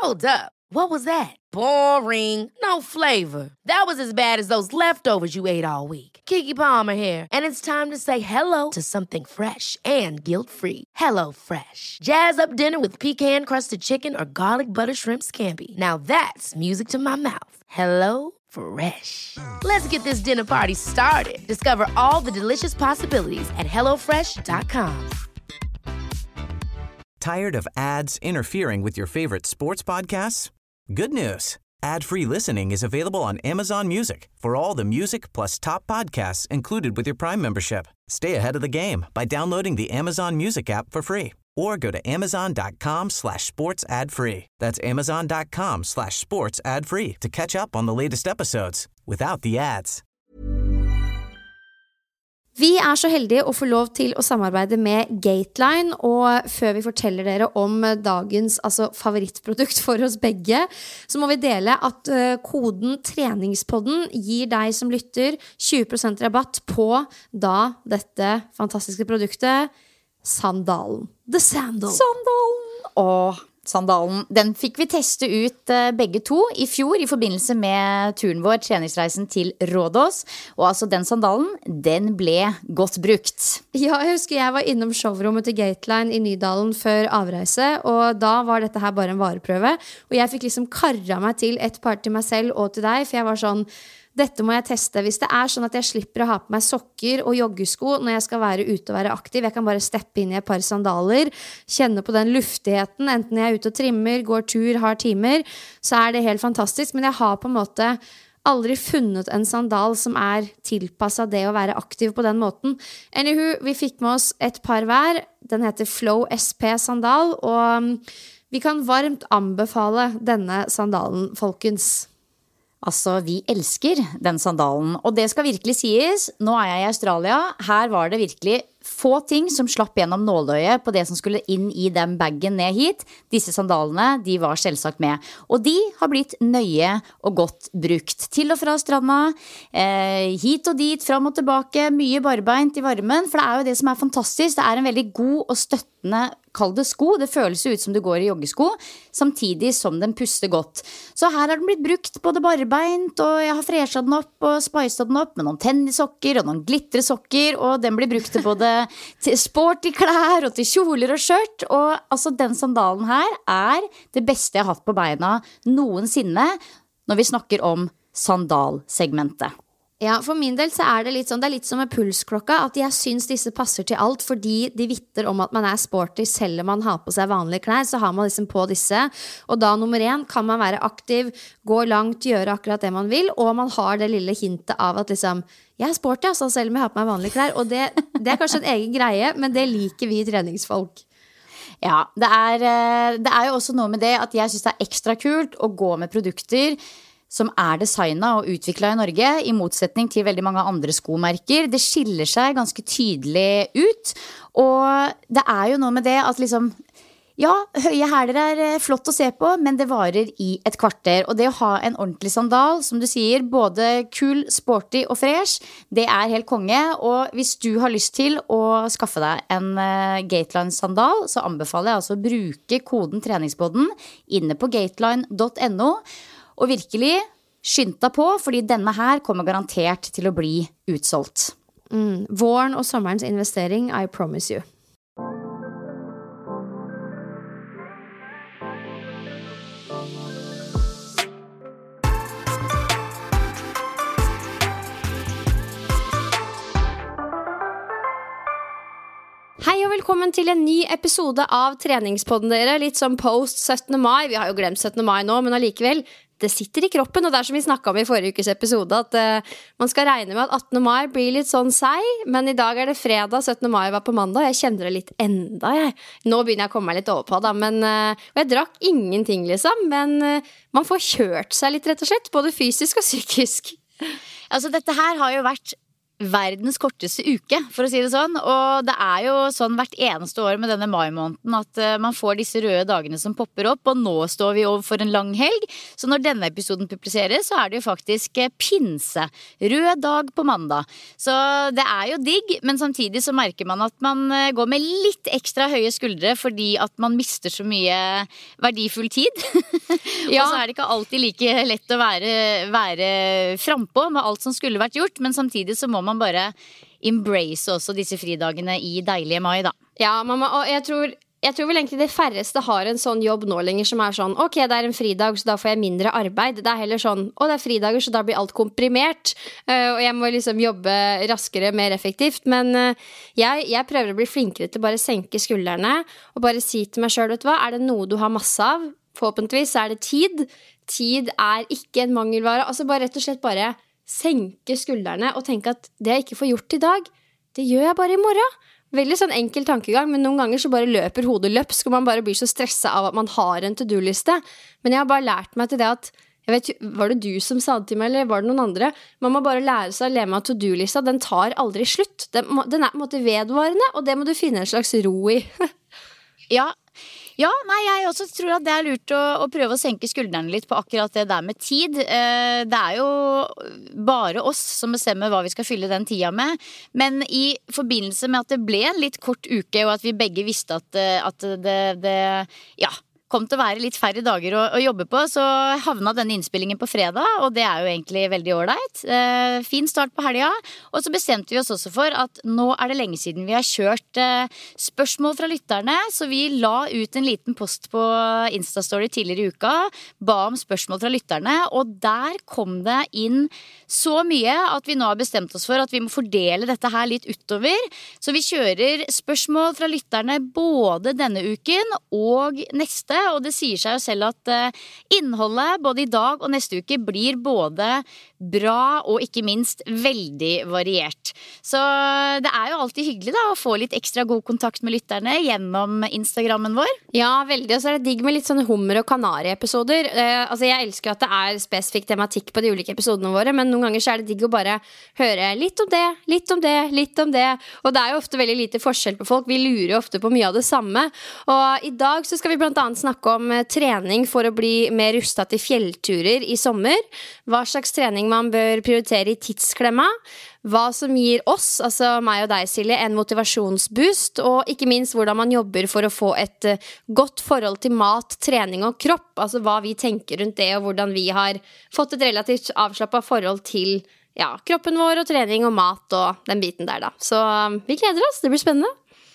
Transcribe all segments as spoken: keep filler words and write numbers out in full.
Hold up. What was that? Boring. No flavor. That was as bad as those leftovers you ate all week. Keke Palmer here, and it's time to say hello to something fresh and guilt-free. Hello Fresh. Jazz up dinner with pecan-crusted chicken or garlic butter shrimp scampi. Now that's music to my mouth. Hello Fresh. Let's get this dinner party started. Discover all the delicious possibilities at hello fresh dot com. Tired of ads interfering with your favorite sports podcasts? Good news. Ad-free listening is available on Amazon Music for all the music plus top podcasts included with your Prime membership. Stay ahead of the game by downloading the Amazon Music app for free or go to amazon.com slash sports ad free. That's amazon.com slash sports ad free to catch up on the latest episodes without the ads. Vi er så heldige å få lov til å samarbeide med Gateline, og før vi forteller dere om dagens altså, favorittprodukt for oss begge, så må vi dele at uh, koden treningspodden gir deg som lytter tjue prosent rabatt på da dette fantastiske produktet, sandalen. The Sandal. Sandalen! Åh, sandalen. Den fikk vi teste ut uh, begge to i fjor i forbindelse med turen vår, treningsreisen til Rådås. Og altså den sandalen, den ble godt brukt. Ja, jeg husker jeg var innom showrommet til Gateline i Nydalen før avreise, og da var dette her bare en vareprøve. Og jeg fikk liksom karra meg til et par til meg selv og til deg, for jeg var sånn, dette må jeg teste. Hvis det er sånn at jeg slipper å ha på meg sokker og joggesko når jeg skal være ute og være aktiv, jeg kan bare steppe inn i et par sandaler, kjenne på den luftigheten, enten jeg er ute og trimmer, går tur, har timer, så er det helt fantastisk. Men jeg har på en måte aldri funnet en sandal som er tilpasset det å være aktiv på den måten. Anywho, vi fikk med oss et par hver. Den heter Flow S P sandal, og vi kan varmt anbefale denne sandalen, folkens. Altså, vi elsker den sandalen, og det skal virkelig sies, nå er jeg i Australia, her var det virkelig få ting som slapp gjennom nåløyet på det som skulle inn i den baggen ned hit. Disse sandalene, de var selvsagt med, og de har blitt nøye og godt brukt. Til og fra stranda, eh, hit og dit, fram og tilbake, mye barbeint i varmen, for det er jo det som er fantastisk, det er en veldig god og støttende kall det sko, det føles ut som du går i joggesko, samtidig som den puster godt. Så her har den blitt brukt både barbeint, og jeg har freshet den opp og spicet den opp med noen tennissokker og noen glitresokker, og den blir brukt til både til sporty klær og til kjoler og skjørt, og altså den sandalen her er det beste jeg har hatt på beina noensinne når vi snakker om sandalsegmentet. Ja, for min del så er det litt sånn, det er litt som med pulsklokka, at jeg synes disse passer til alt, fordi de vitter om at man er sporty, selv om man har på seg vanlige klær, så har man liksom på disse, og da nummer én, kan man være aktiv, gå langt, gjøre akkurat det man vil, og man har det lille hintet av at liksom, jeg er sporty, altså, selv om jeg har på meg vanlige klær, og det, det er kanskje en egen greie, men det liker vi treningsfolk. Ja, det er, det er jo også noe med det at jeg synes det er ekstra kult å gå med produkter som er designet og utviklet i Norge, i motsetning til veldig mange andre skomerker. Det skiller seg ganske tydelig ut, og det er jo noe med det at liksom, ja, høye hæler er flott å se på, men det varer i et kvarter, og det å ha en ordentlig sandal, som du sier, både kul, sporty og fresh, det er helt konge, og hvis du har lyst til å skaffe deg en uh, Gateline sandal, så anbefaler jeg altså å bruke koden treningspodden inne på gateline punktum no, og virkelig skynd deg på, fordi denne her kommer garantert til å bli utsolgt. Mm, våren og sommerens investering, I promise you. Hei og velkommen til en ny episode av Treningspodden dere, litt som post syttende mai, vi har jo glemt syttende mai nå, men allikevel, det sitter i kroppen, og det er som vi snakket om i forrige ukes episode, at uh, man skal regne med at attende mai blir litt sånn seg, men i dag er det fredag, syttende mai var på mandag, og jeg kjenner det litt enda, jeg. Nå begynner jeg å komme meg litt over på da, men uh, og jeg drakk ingenting liksom, men uh, man får kjørt seg litt rett og slett, både fysisk og psykisk. Altså dette her har jo vært verdens korteste uke, for å si det sånn. Og det er jo sånn hvert eneste år med denne mai-måneden at uh, man får disse røde dagene som popper opp, og nå står vi overfor en lang helg. Så når denne episoden publiseres, så er det jo faktisk uh, pinse. Rød dag på mandag. Så det er jo digg, men samtidig så merker man at man uh, går med litt ekstra høye skuldre fordi at man mister så mye verdifull tid. Ja. Og så er det ikke alltid like lett å være, være frempå med alt som skulle vært gjort, men samtidig så må man bare embrace også disse fridagene i deilige mai, da. Ja, mamma, og jeg tror, jeg tror vel egentlig de færreste har en sånn jobb nå lenger som er sånn, ok, det er en fridag, så da får jeg mindre arbeid. Det er heller sånn, å, det er fridager, så da blir alt komprimert, uh, og jeg må liksom jobbe raskere, mer effektivt. Men uh, jeg, jeg prøver å bli flinkere til bare senke skuldrene, og bare si til meg selv, vet du hva, er det noe du har masse av? Forhåpentligvis er det tid. Tid er ikke en mangelvare. Altså bare rett og slett bare senke skuldrene og tenke at det jeg ikke får gjort i dag, det gjør jeg bare i morgen. Veldig sånn enkel tankegang, men noen ganger så bare løper hodet løpsk, og man bare blir så stresset av at man har en to-do-liste. Men jeg har bare lært meg til det at, jeg vet, var det du som sa det til meg, eller var det noen andre? Man må bare lære seg å leve med at to-do-lista, den tar aldri slutt. Den, den er på en måte vedvarende, og det må du finne en slags ro i. Ja, Ja, nei, jeg også tror at det er lurt å, å prøve å senke skuldrene litt på akkurat det der med tid. Eh, det er jo bare oss som bestemmer hva vi skal fylle den tida med. Men i forbindelse med at det ble en litt kort uke, og at vi begge visste at, at det, det ja, kom til å være litt færre dager å, å jobbe på, så havna denne innspillingen på fredag, og det er jo egentlig veldig ålreit. Eh, fin start på helga, og så bestemte vi oss også for at nå er det lenge siden vi har kjørt eh, spørsmål fra lytterne, så vi la ut en liten post på Instastory tidligere i uka, ba om spørsmål fra lytterne, og der kom det inn så mye at vi nå har bestemt oss for at vi må fordele dette her litt utover, så vi kjører spørsmål fra lytterne både denne uken og neste, og det sier seg jo selv at uh, innholdet både i dag og neste uke blir både bra og ikke minst veldig variert. Så det er jo alltid hyggelig da å få litt ekstra god kontakt med lytterne gjennom Instagrammen vår. Ja, veldig, og så er det digg med litt sånne hummer og kanari-episoder. Uh, altså jeg elsker at det er spesifikk tematikk på de ulike episodene våre, men noen ganger så er det digg å bare høre litt om det, litt om det, litt om det, og det er jo ofte veldig lite forskjell på folk. Vi lurer jo ofte på mye av det samme, og i dag så skal vi blant annet snakke snakke om trening for å bli mer rustet til fjellturer i sommer, hva slags trening man bør prioritere i tidsklemma, hva som gir oss, altså meg og deg Silje, en motivasjonsboost, og ikke minst hvordan man jobber for å få et godt forhold til mat, trening og kropp, altså hva vi tenker rundt det, og hvordan vi har fått et relativt avslappet forhold til ja, kroppen vår og trening og mat og den biten der da. Så vi gleder oss, det blir spennende.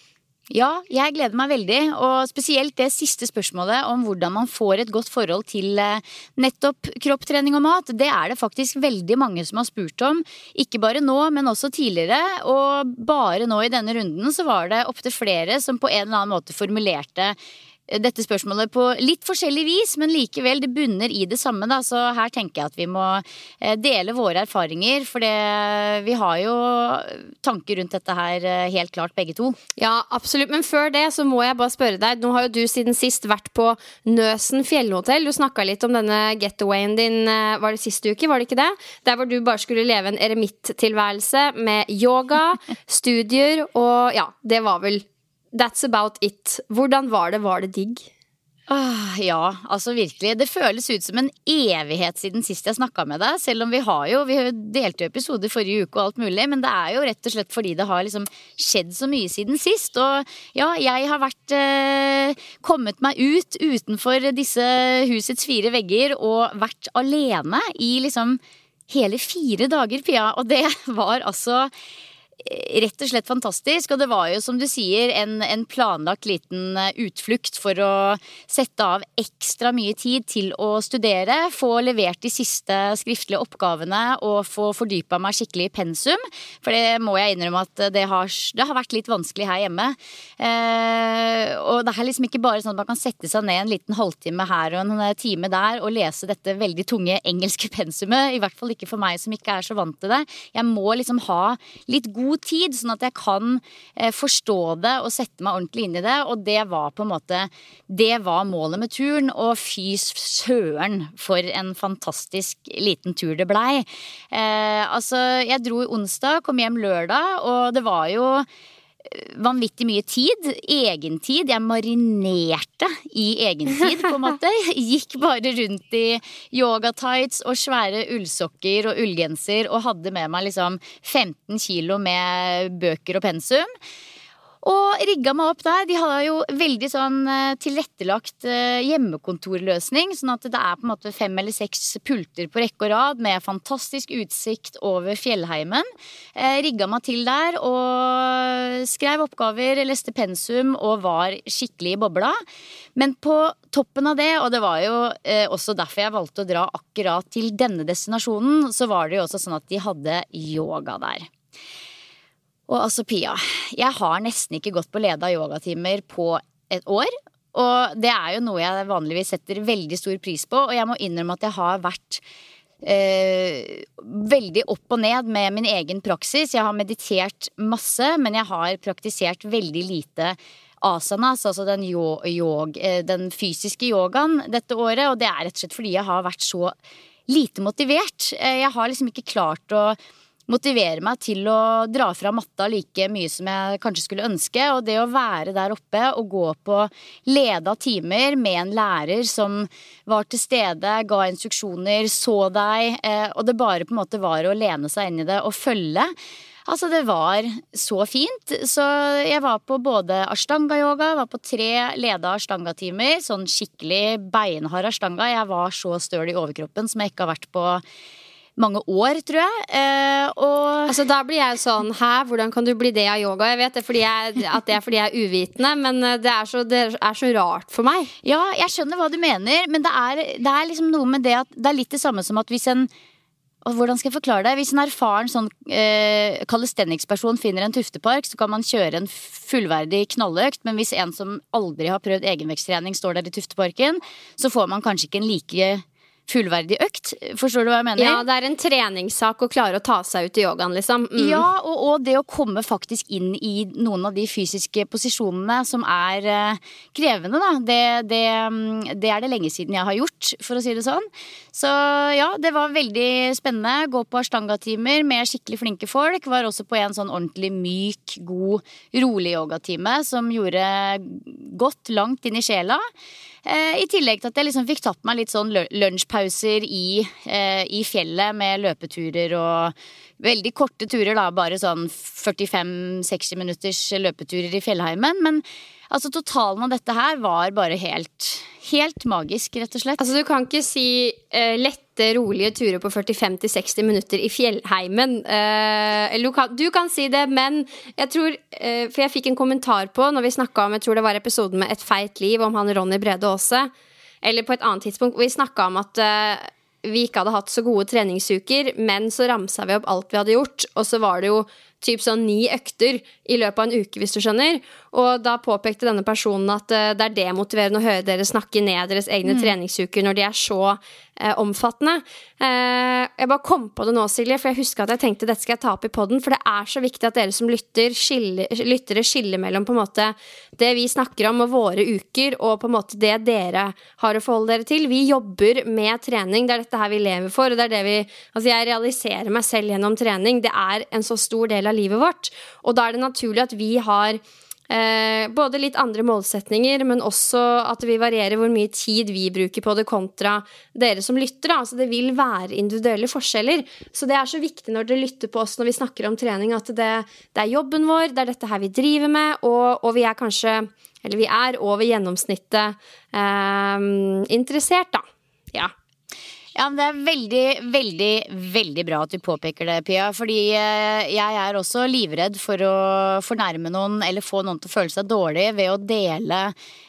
Ja, jeg gleder meg veldig, og spesielt det siste spørsmålet om hvordan man får et godt forhold til nettopp kropptrening og mat, det er det faktisk veldig mange som har spurt om, ikke bare nå, men også tidligere, og bare nå i denne runden så var det opp til flere som på en eller annen måte formulerte dette spørsmålet på litt forskjellig vis, men likevel det bunner i det samme da, så her tenker jeg at vi må dele våre erfaringer, for det, vi har jo tanker rundt dette her helt klart begge to. Ja, absolutt, men før det så må jeg bare spørre deg, nå har jo du siden sist vært på Nøsen fjellhotell, du snakket litt om denne getawayen din, var det siste uke, var det ikke det? Der hvor du bare skulle leve en eremitt-tilværelse med yoga, studier, og ja, det var vel that's about it. Hvordan var det? Var det digg? Ah, ja, altså virkelig. Det føles ut som en evighet siden sist jeg snakket med deg, selv om vi har jo, vi delte jo episoder forrige uke og alt mulig, men det er jo rett og slett fordi det har liksom skjedd så mye siden sist, og ja, jeg har vært, eh, kommet meg ut utenfor disse husets fire vegger og vært alene i liksom hele fire dager, Pia, og det var altså rett og slett fantastisk, og det var jo som du sier en, en planlagt liten utflukt for å sette av ekstra mye tid til å studere, få levert de siste skriftlige oppgavene og få fordypet meg skikkelig i pensum, for det må jeg innrømme at det har, det har vært litt vanskelig her hjemme, eh, og det er liksom ikke bare sånn at man kan sette seg ned en liten halvtime her og en time der og lese dette veldig tunge engelske pensumet, i hvert fall ikke for meg som ikke er så vant til det. Jeg må liksom ha litt god god tid, sånn at jeg kan eh, forstå det og sette meg ordentlig inn i det. Og det var på en måte, det var målet med turen. Og fy søren for en fantastisk liten tur det blei. Eh, altså, jeg dro i onsdag, kom hjem lørdag, og det var jo vanvittig mye tid, egentid. Jeg marinerte i egentid på en måte. Gikk bare rundt i yoga tights og svære ullsokker og ullgenser og hadde med meg liksom femten kilo med bøker og pensum. Og rigga meg opp der. De hadde jo veldig sånn tilrettelagt hjemmekontorløsning, sånn at det er på en måte fem eller seks pulter på rekke og rad med fantastisk utsikt over fjellheimen. Rigga meg til der og skrev oppgaver, leste pensum og var skikkelig i bobla. Men på toppen av det, og det var jo også derfor jeg valgte å dra akkurat til denne destinasjonen, så var det jo også sånn at de hadde yoga der. Og altså Pia, jeg har nesten ikke gått på leda yogatimer på et år, og det er jo noe jeg vanligvis setter veldig stor pris på, og jeg må innrømme at jeg har vært eh, veldig opp og ned med min egen praksis. Jeg har meditert masse, men jeg har praktisert veldig lite asanas, altså den, yog, den fysiske yogaen dette året, og det er rett og slett fordi jeg har vært så lite motivert. Jeg har liksom ikke klart å motivere meg til å dra fra matta like mye som jeg kanskje skulle ønske, og det å være der oppe og gå på leda timer med en lærer som var til stede, ga instruksjoner, så deg, og det bare på en måte var å lene seg inn i det og følge. Altså det var så fint, så jeg var på både ashtanga-yoga, var på tre leda ashtanga-timer, sånn skikkelig beinhard ashtanga. Jeg var så støl i overkroppen som jeg ikke har vært på mange år, tror jeg. Eh, og altså, da blir jeg sånn, hæ, hvordan kan du bli det av yoga? Jeg vet det, fordi jeg, at det er fordi jeg er uvitende, men det er, så, det er så rart for meg. Ja, jeg skjønner hva du mener, men det er, det er liksom noe med det at det er litt det samme som at hvis en, og hvordan skal jeg forklare det? Hvis en erfaren sånn eh, calisthenics-person finner en tuftepark, så kan man kjøre en fullverdig knalløkt, men hvis en som aldri har prøvd egenvektstrening står der i tufteparken, så får man kanskje ikke en like fullverdig økt, forstår du hva jeg mener? Ja, det er en treningssak å klare å ta seg ut i yogaen, liksom. Mm. Ja, og, og det å komme faktisk inn i noen av de fysiske posisjonene som er uh, krevende, da. Det, det, det er det lenge siden jeg har gjort, for å si det sånn. Så ja, det var veldig spennende. Gå på ashtanga-timer med skikkelig flinke folk. Var også på en sånn ordentlig myk, god, rolig yogatime som gjorde godt langt inn i sjela. I tillegg til at jeg liksom fikk tatt meg litt sånn lunsjpauser i, eh, i fjellet med løpeturer og veldig korte turer da, bare sånn førtifem til seksti minutters løpeturer i fjellheimen. Men altså totalen av dette her var bare helt, helt magisk, rett og slett. Altså du kan ikke si eh, lette, rolige turer på førtifem til seksti minutter i fjellheimen. Eh, eller du kan, du kan si det, men jeg tror, eh, for jeg fikk en kommentar på når vi snakket om, jeg tror det var episoden med Et feit liv om han Ronny Brede Aase, eller på et annet tidspunkt, hvor vi snakket om at eh, vi ikke hadde hatt så gode treningsuker, men så ramsa vi opp alt vi hadde gjort, og så var det jo typ sånn ni økter i løpet av en uke, hvis du skjønner. Og da påpekte denne personen at uh, det er demotiverende å høre dere snakke ned deres egne mm. treningsuker når de er så uh, omfattende. Uh, jeg bare kom på det nå, Silje, for jeg husker at jeg tenkte dette skal jeg ta opp i podden, for det er så viktig at dere som lytter, skille, lyttere skiller mellom på en måte det vi snakker om og våre uker, og på en måte det dere har å forholde dere til. Vi jobber med trening, det er dette her vi lever for, og det er det vi, altså jeg realiserer meg selv gjennom trening. Det er en så stor del av livet vårt, og da er det naturlig at vi har eh, både litt andre målsetninger, men også at vi varierer hvor mye tid vi bruker på det kontra dere som lytter da. Altså det vil være individuelle forskjeller, så det er så viktig når dere lytter på oss når vi snakker om trening, at det, det er jobben vår, det er dette her vi driver med, og, og vi er kanskje, eller vi er over gjennomsnittet eh, interessert da, ja. Ja, men det er veldig, veldig, veldig bra at du påpeker det, Pia, fordi jeg er også livredd for å fornærme noen eller få noen til å føle seg dårlig ved å dele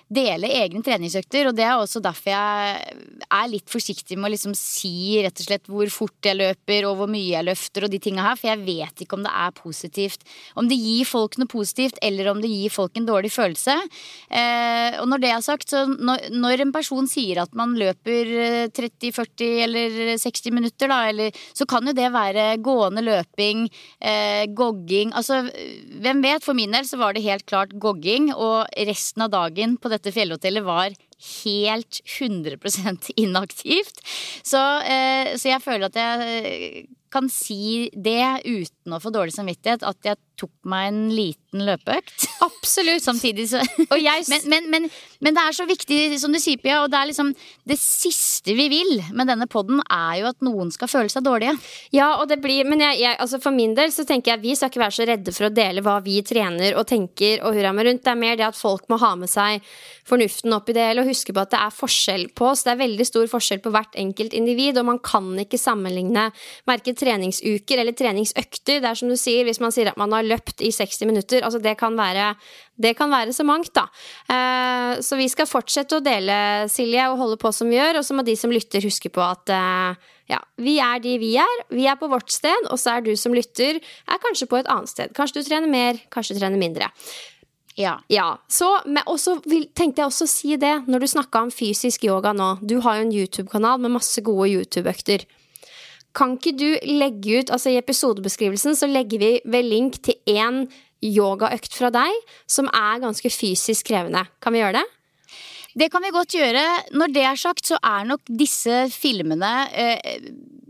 dele egne treningsøkter, og det er også derfor jeg er litt forsiktig med å liksom si rett og slett hvor fort jeg løper og hvor mye jeg løfter og de tingene her, for jeg vet ikke om det er positivt, om det gir folk noe positivt eller om det gir folk en dårlig følelse. Eh, og når det er sagt, så når, når en person sier at man løper tretti, førti eller seksti minutter da, eller, så kan jo det være gående løping, eh, gogging, altså hvem vet, for min del så var det helt klart gogging, og resten av dagen på dette fjellhotellet var helt hundre prosent inaktivt. Så, eh, så jeg føler at jeg kan si det uten å få dårlig samvittighet, at jeg tok meg en liten løpeøkt. Absolutt. Samtidig så og jeg... men, men, men, men det er så viktig, som du sier, Pia, og det er liksom det siste vi vil med denne podden er jo at noen skal føle seg dårlige. Ja, og det blir, men jeg, jeg, altså for min del så tenker jeg vi skal ikke være så redde for å dele hva vi trener og tenker og hurra med rundt. Det er mer det at folk må ha med seg fornuften opp i det, og huske på at det er forskjell på oss. Det er veldig stor forskjell på hvert enkelt individ, og man kan ikke sammenligne hverken treningsuker eller treningsøkter. Det er som du sier, hvis man sier at man har løpt i seksti minutter, altså det kan være, det kan være så mangt da. Eh, så vi skal fortsette å dele, Silje, og holde på som vi gjør, og så må de som lytter huske på at eh, ja, vi er de vi er, vi er på vårt sted, og så er du som lytter, er kanskje på et annet sted. Kanskje du trener mer, kanskje du trener mindre. Ja. Ja, så, men også vil, tenkte jeg også å si det, når du snakket om fysisk yoga nå, du har jo en YouTube-kanal med masse gode YouTube-økter. Kan ikke du legge ut, altså i episodebeskrivelsen så legger vi vel link til en yogaøkt fra deg som er ganske fysisk krevende. Kan vi gjøre det? Det kan vi godt gjøre. Når det er sagt, så er nok disse filmene eh,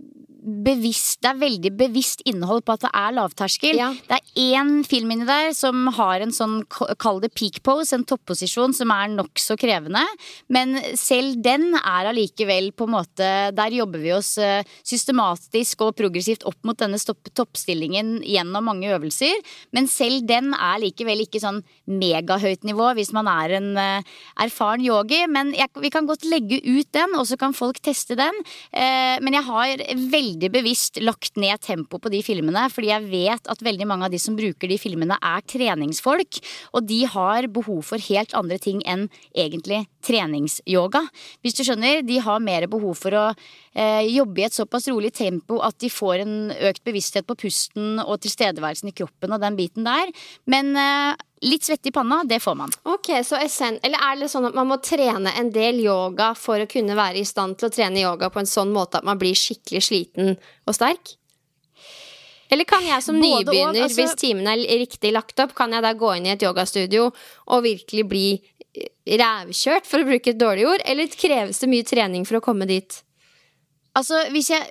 bevisst, det er veldig bevisst innhold på at det er lavterskel. Ja. Det er en film inni der som har en sånn, kall det peak pose, en topposisjon som er nok så krevende, men selv den er allikevel på en måte, der jobber vi oss systematisk og progressivt opp mot denne stopp, toppstillingen gjennom mange øvelser, men selv den er likevel ikke sånn megahøyt nivå hvis man er en uh, erfaren yogi, men jeg, vi kan godt legge ut den, og så kan folk teste den, uh, men jeg har veldig bevisst lagt ned tempo på de filmene, fordi jeg vet at veldig mange av de som bruker de filmene er treningsfolk, og de har behov for helt andre ting enn egentlig treningsyoga. Hvis du skjønner, de har mer behov for å eh, jobbe i et såpass rolig tempo at de får en økt bevissthet på pusten og tilstedeværelsen i kroppen og den biten der, men eh, litt svett i panna, det får man. Ok, så essen, eller er det sånn at man må trene en del yoga for å kunne være i stand til å trene yoga på en sånn måte at man blir skikkelig sliten og sterk? Eller kan jeg som Både nybegynner, og, altså, hvis timen er riktig lagt opp, kan jeg da gå inn i et yogastudio og virkelig bli rævkjørt, for å bruke et dårlig ord, eller kreves det mye trening for å komme dit? Altså, hvis jeg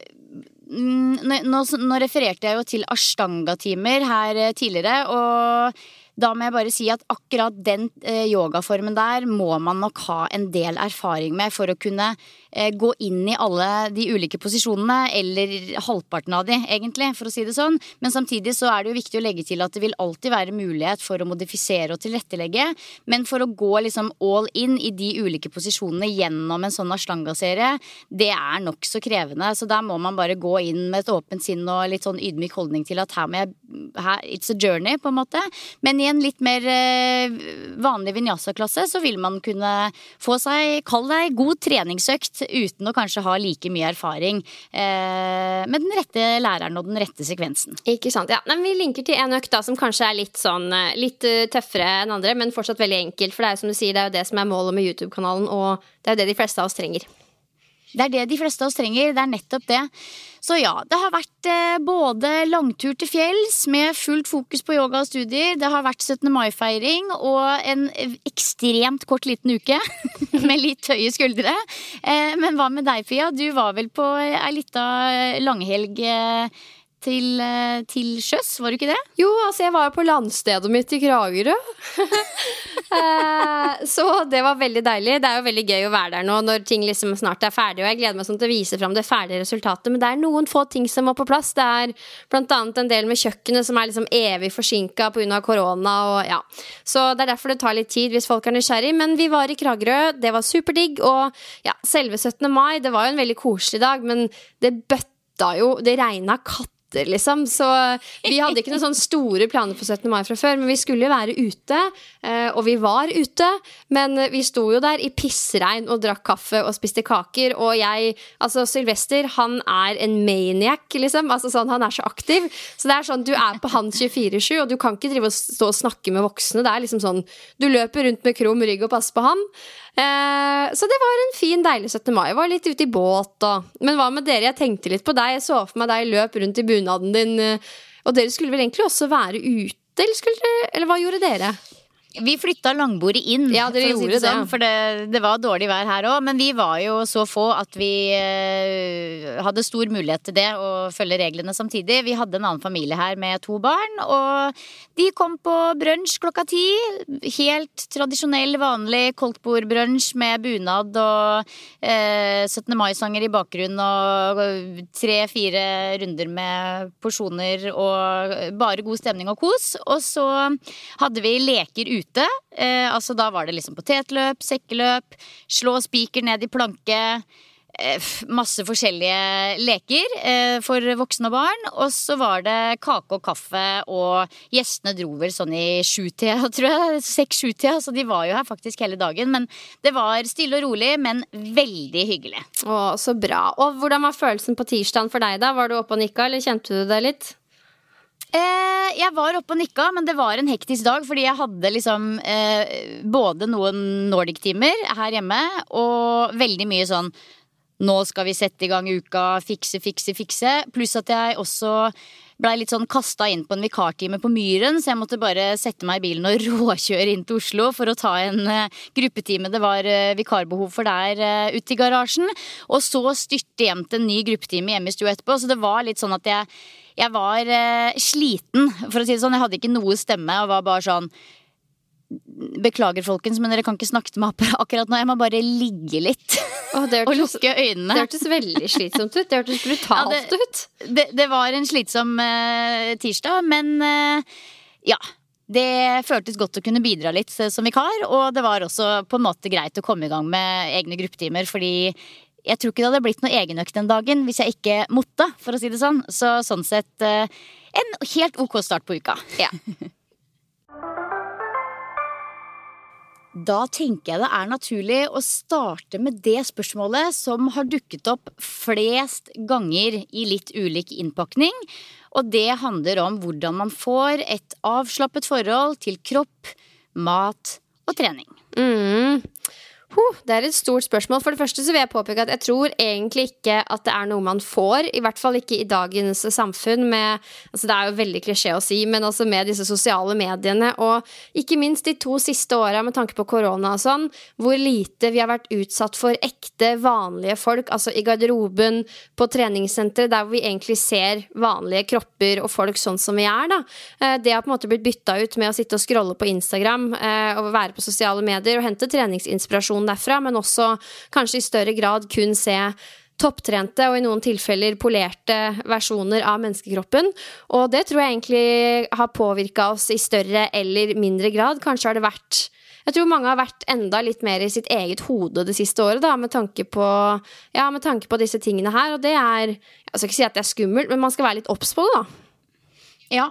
nå, nå, nå refererte jeg jo til Ashtanga-timer her tidligere, og da må jeg bare si at akkurat den eh, yogaformen der må man nok ha en del erfaring med for å kunne eh, gå inn i alle de ulike posisjonene, eller halvparten av de egentlig, for å si det sånn. Men samtidig så er det jo viktig å legge til at det vil alltid være mulighet for å modifisere og tilrettelegge, men for å gå liksom all in i de ulike posisjonene gjennom en sånn Ashtanga-serie, det er nok så krevende, så der må man bare gå inn med et åpent sinn og litt sånn ydmyk holdning til at her må jeg, her, it's a journey på en måte, men i en litt mer eh, vanlig vinyasa-klasse så vil man kunne få seg, kall deg, god treningsøkt uten å kanskje ha like mye erfaring eh, med den rette læreren og den rette sekvensen. Ikke sant, ja. Men vi linker til en økt da, som kanskje er litt sånn, litt tøffere enn andre, men fortsatt veldig enkelt, for det er jo som du sier, det er jo det som er målet med YouTube-kanalen, og det er jo det de fleste av oss trenger. Det er det de fleste av oss trenger, det er nettopp det. Så ja, det har vært eh, både langtur til fjells med fullt fokus på yoga og studier, det har vært syttende mai-feiring og en ekstremt kort liten uke med litt høye skuldre. Eh, men hva med deg, Pia? Du var vel på en liten langhelg eh, til, til sjøs, var du ikke det? Jo, altså jeg var på landstedet mitt i Kragerø. Så det var veldig deilig. Det er jo veldig gøy å være der nå når ting liksom snart er ferdig, og jeg gleder meg sånn til å vise frem det ferdige resultatet, men det er noen få ting som må på plass. Det er blant annet en del med kjøkkenet som er liksom evig forsinket på grunn av korona, og ja. Så det er derfor det tar litt tid hvis folk er nysgjerrig, men vi var i Kragerø, det var superdigg, og ja, selve syttende mai, det var jo en veldig koselig dag, men det bøtta jo, det regnet katt gjester, liksom. Så vi hadde ikke noen sånne store planer for syttende mai fra før, men vi skulle jo være ute, og vi var ute, men vi sto jo der i pissregn og drakk kaffe og spiste kaker, og jeg, altså Sylvester, han er en maniac, liksom, altså sånn, han er så aktiv, så det er sånn, du er på han tjuefire sju, og du kan ikke drive og stå og snakke med voksne, det er liksom sånn, du løper rundt med krum rygg og passer på han, eh, så det var en fin, deilig syttende mai, jeg var litt ute i båt, og, men hva med dere, jeg tenkte litt på deg, jeg så for meg deg løp rundt i bunaden din, og dere skulle vel egentlig også være ute, eller, skulle dere, eller hva gjorde dere? Vi flytta langbordet inn, ja, dere for, gjorde si det sånn, det. for det, det var dårlig vær her også, men vi var jo så få at vi eh, hadde stor mulighet til det å følge reglene samtidig. Vi hadde en annen familie her med to barn, og de kom på brunch klokka ti. Helt tradisjonell, vanlig koldtbordbrunch med bunad og eh, syttende mai-sanger i bakgrunnen og tre-fire runder med porsjoner og bare god stemning og kos. Og så hadde vi leker ute. Eh, altså da var det liksom potetløp, sekkeløp, slå spiker ned i planke, eh, masse forskjellige leker eh, for voksne og barn, og så var det kake og kaffe, og gjestene dro vel sånn i sju-tida, tror jeg, seks-sju-tida, så de var jo her faktisk hele dagen, men det var stille og rolig, men veldig hyggelig. Å, så bra. Og hvordan var følelsen på tirsdagen for deg da? Var du oppe og nikka, eller kjente du det litt? Eh, jeg var oppe og nikka, men det var en hektisk dag, fordi jeg hadde liksom eh, både noen Nordic-timer her hjemme, og veldig mye sånn, nå skal vi sette i gang uka, fikse, fikse, fikse, pluss at jeg også ble litt sånn kastet inn på en vikartime på Myren, så jeg måtte bare sette meg i bilen og råkjøre inn til Oslo for å ta en uh, gruppetime det var uh, vikarbehov for der uh, ute i garasjen, og så styrte hjem til en ny gruppetime hjemme i stua etterpå, så det var litt sånn at jeg Jeg var eh, sliten, for å si det sånn. Jeg hadde ikke noe stemme og var bare sånn, beklager folkens, men dere kan ikke snakke til meg akkurat nå. Jeg må bare ligge litt oh, hørtes, og lukke øynene. Det hørtes veldig slitsomt ut. Det hørtes brutalt ja, det, ut. Det, det var en slitsom eh, tirsdag, men eh, ja, det føltes godt å kunne bidra litt som vikar, og det var også på en måte greit å komme i gang med egne gruppetimer, fordi jeg tror ikke det hadde blitt noe egenøkt den dagen hvis jeg ikke måtte, for å si det sånn. Så sånn sett en helt ok start på uka. Ja. Da tenker jeg det er naturlig å starte med det spørsmålet som har dukket opp flest ganger i litt ulik innpakning. Og det handler om hvordan man får et avslappet forhold til kropp, mat og trening. Mm. Huh, det er et stort spørsmål. For det første så vil jeg påpeke at jeg tror egentlig ikke at det er noe man får, i hvert fall ikke i dagens samfunn med, altså det er jo veldig klisjé å si, men altså med disse sosiale mediene, og ikke minst de to siste årene med tanke på korona og sånn, hvor lite vi har vært utsatt for ekte, vanlige folk, altså i garderoben, på treningssenteret, der vi egentlig ser vanlige kropper og folk sånn som vi er da. Det har på en måte blitt byttet ut med å sitte og scrolle på Instagram og være på sosiale medier og hente treningsinspirasjon derfra, men også kanskje i større grad kun se topptrente og i noen tilfeller polerte versjoner av menneskekroppen, og det tror jeg egentlig har påvirket oss i større eller mindre grad. Kanskje har det vært, jeg tror mange har vært enda litt mer i sitt eget hode det siste året da, med tanke på, ja, med tanke på disse tingene her, og det er, jeg skal ikke si at det er skummelt, men man skal være litt obs på det da. Ja.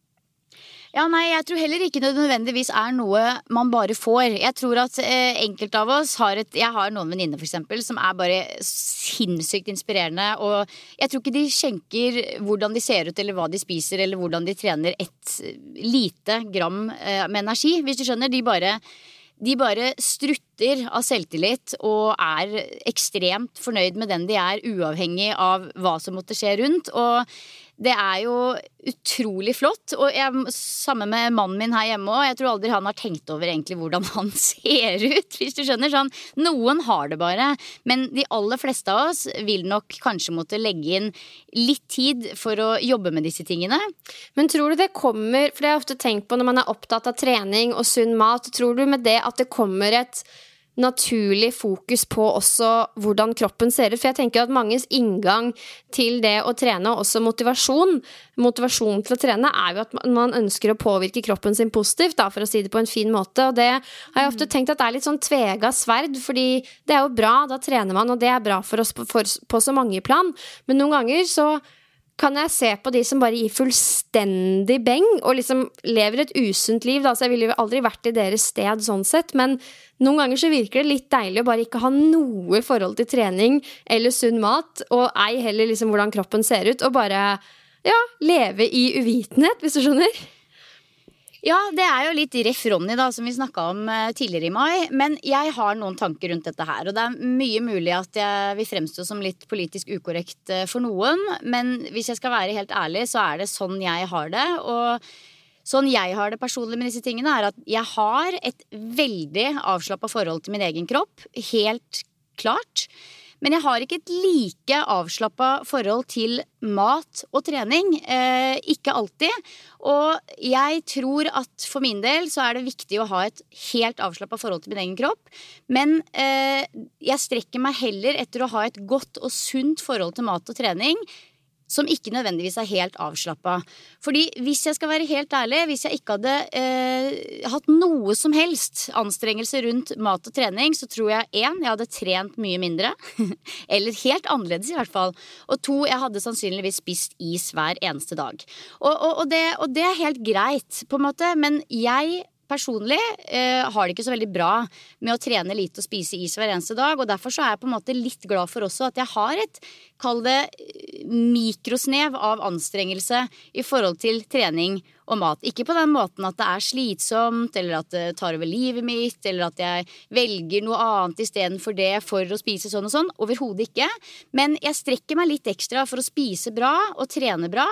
Ja, nei, jeg tror heller ikke det nødvendigvis er noe man bare får. Jeg tror at eh, enkelte av oss har et, jeg har noen venninner for eksempel, som er bare sinnssykt inspirerende, og jeg tror ikke de skjenker hvordan de ser ut, eller hva de spiser, eller hvordan de trener et lite gram eh, med energi, hvis du skjønner. De bare, de bare strutter av selvtillit, og er ekstremt fornøyd med den de er, uavhengig av hva som måtte skje rundt, og det er jo utrolig flott, og jeg, sammen med mannen min her hjemme også, jeg tror aldri han har tenkt over egentlig hvordan han ser ut, hvis du skjønner sånn. Noen har det bare, men de aller fleste av oss vil nok kanskje måtte legge inn litt tid for å jobbe med disse tingene. Men tror du det kommer, for det har jeg ofte tenkt på når man er opptatt av trening og sunn mat, tror du med det at det kommer et naturlig fokus på også hvordan kroppen ser ut, for jeg tenker at manges inngang til det å trene, og også motivasjon, motivasjon til å trene er jo at man ønsker å påvirke kroppen sin positivt, da, for å si det på en fin måte, og det har jeg ofte tenkt at det er litt sånn tvega sverd, fordi det er jo bra, da trener man, og det er bra for oss på, for, på så mange plan, men noen ganger så kan jeg se på de som bare gir fullstendig beng, og liksom lever et usunt liv, da, så jeg ville jo aldri vært i deres sted sånn sett, men noen ganger så virker det litt deilig å bare ikke ha noe forhold til trening eller sunn mat, og ei heller liksom hvordan kroppen ser ut, og bare, ja, leve i uvitenhet, hvis du skjønner. Ja, det er jo litt Ref Ronny da, som vi snakket om uh, tidligere i mai, men jeg har noen tanker rundt dette her, og det er mye mulig at jeg vil fremstå som litt politisk ukorrekt uh, for noen, men hvis jeg skal være helt ærlig, så er det sånn jeg har det, og sånn jeg har det personlig med disse tingene er at jeg har et veldig avslappet forhold til min egen kropp, helt klart. Men jeg har ikke et like avslappet forhold til mat og trening, eh, ikke alltid. Og jeg tror at for min del så er det viktig å ha et helt avslappet forhold til min egen kropp. Men eh, jeg strekker meg heller etter å ha et godt og sunt forhold til mat og trening, som ikke nødvendigvis er helt avslappet. Fordi hvis jeg skal være helt ærlig, hvis jeg ikke hadde eh, hatt noe som helst anstrengelse rundt mat og trening, så tror jeg en, jeg hadde trent mye mindre, eller helt annerledes i hvert fall, og to, jeg hadde sannsynligvis spist is hver eneste dag. Og, og, og, det, og det er helt greit, på en måte, men jeg personlig eh, har det ikke så veldig bra med å trene lite og spise is hver eneste dag, og derfor så er jeg på en måte litt glad for også at jeg har et, kall det, mikrosnev av anstrengelse i forhold til trening og mat. Ikke på den måten at det er slitsomt, eller at det tar over livet mitt, eller at jeg velger noe annet i stedet for det for å spise sånn og sånn. Overhodet ikke. Men jeg strekker meg litt ekstra for å spise bra og trene bra,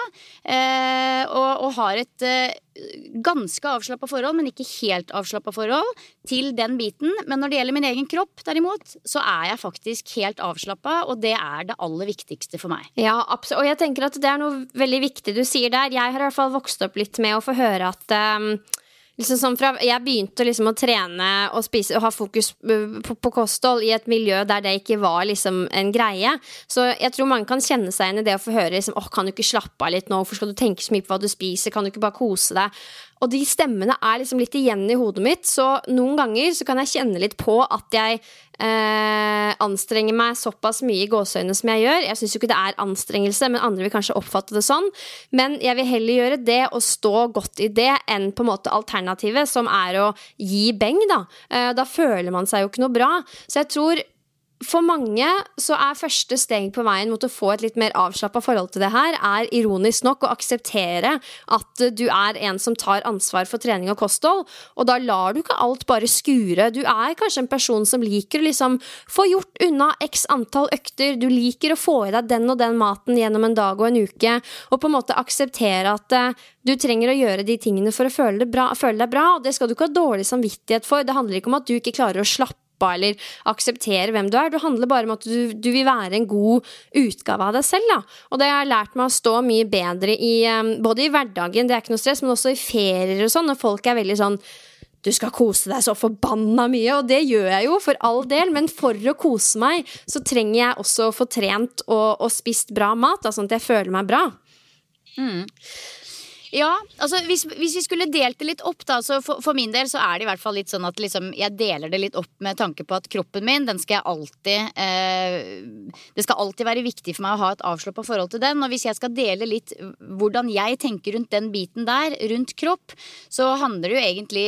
eh, og, og har et eh, ganske avslappet forhold, men ikke helt avslappet forhold til den biten. Men når det gjelder min egen kropp, derimot, så er jeg faktisk helt avslappet, og det er det aller viktigste for meg. Ja, absolutt. Og jeg tenker at det er noe veldig viktig du sier der. Jeg har i hvert fall vokst opp litt med å få høre at um, liksom sånn fra, jeg begynte liksom å trene og spise og ha fokus på, på kosthold i et miljø der det ikke var liksom en greie, så jeg tror mange kan kjenne seg inn i det å få høre liksom, åh, kan du ikke slappe av litt nå, hvorfor skal du tenke så mye på hva du spiser, kan du ikke bare kose deg, og de stemmene er liksom litt igjen i hodet mitt, så noen ganger så kan jeg kjenne litt på at jeg eh, anstrenger meg såpass mye i gåseøyne som jeg gjør. Jeg synes jo ikke det er anstrengelse, men andre vil kanskje oppfatte det sånn, men jeg vil heller gjøre det og stå godt i det enn på en måte alternativet, som er å gi beng da. Eh, da føler man seg jo ikke noe bra, så jeg tror for mange så er første steg på veien mot å få et litt mer avslappet forhold til det her, er ironisk nok å akseptere at du er en som tar ansvar for trening og kosthold, og da lar du ikke alt bare skure. Du er kanskje en person som liker å liksom få gjort unna x antall økter, du liker å få i deg den og den maten gjennom en dag og en uke, og på en måte akseptere at uh, du trenger å gjøre de tingene for å føle, det bra, føle deg bra, og det skal du ikke ha dårlig samvittighet for. Det handler ikke om at du ikke klarer å slappe eller akseptere hvem du er. Det handler bare om at du, du vil være en god utgave av deg selv, da. Og det har jeg lært meg å stå mye bedre i, um, både i hverdagen, det er ikke noe stress, men også i ferier og sånn, når folk er veldig sånn, du skal kose deg så forbanna mye, og det gjør jeg jo for all del, men for å kose meg, så trenger jeg også å få trent og, og spist bra mat, da, sånn at jeg føler meg bra. Mm. Ja, altså hvis, hvis vi skulle delt det litt opp da, så for, for min del så er det i hvert fall litt sånn at liksom, jeg deler det litt opp med tanke på at kroppen min, den skal jeg alltid eh, det skal alltid være viktig for meg å ha et avslappet forhold til den, og hvis jeg skal dele litt hvordan jeg tenker rundt den biten der, rundt kropp, så handler det jo egentlig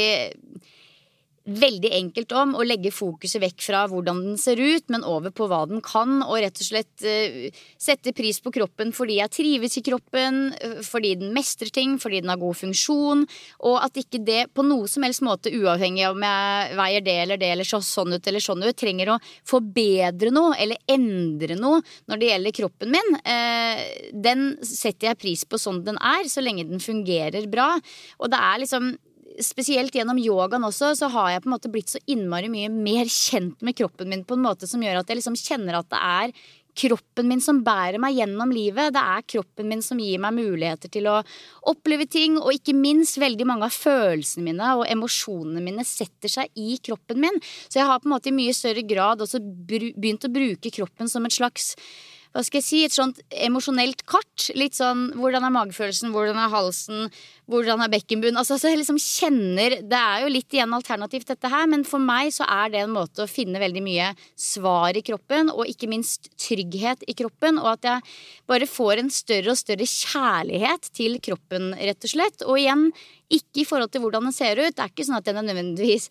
veldig enkelt om å legge fokuset vekk fra hvordan den ser ut, men over på hva den kan, og rett og slett uh, sette pris på kroppen fordi jeg trives i kroppen, uh, fordi den mestrer ting, fordi den har god funksjon, og at ikke det på noe som helst måte, uavhengig av om jeg veier det eller det, eller så, sånn ut eller sånn ut, trenger å forbedre noe, eller endre noe når det gjelder kroppen min. Uh, den setter jeg pris på sånn den er, så lenge den fungerer bra, og det er liksom spesielt gjennom yogaen også, så har jeg på en måte blitt så innmari mye mer kjent med kroppen min på en måte som gjør at jeg liksom kjenner at det er kroppen min som bærer meg gjennom livet. Det er kroppen min som gir meg muligheter til å oppleve ting, og ikke minst veldig mange av følelsene mine og emosjonene mine setter seg i kroppen min. Så jeg har på en måte i mye større grad også begynt å bruke kroppen som et slags, hva skal jeg si, et sånt emosjonelt kart. Litt sånn, hvordan er magefølelsen, hvordan er halsen, hvordan er bekkenbunnen. Altså, så jeg liksom kjenner, det er jo litt igjen alternativt dette her, men for meg så er det en måte å finne veldig mye svar i kroppen, og ikke minst trygghet i kroppen, og at jeg bare får en større og større kjærlighet til kroppen, rett og slett. Og igjen, ikke i forhold til hvordan den ser ut. Det er ikke sånn at jeg nødvendigvis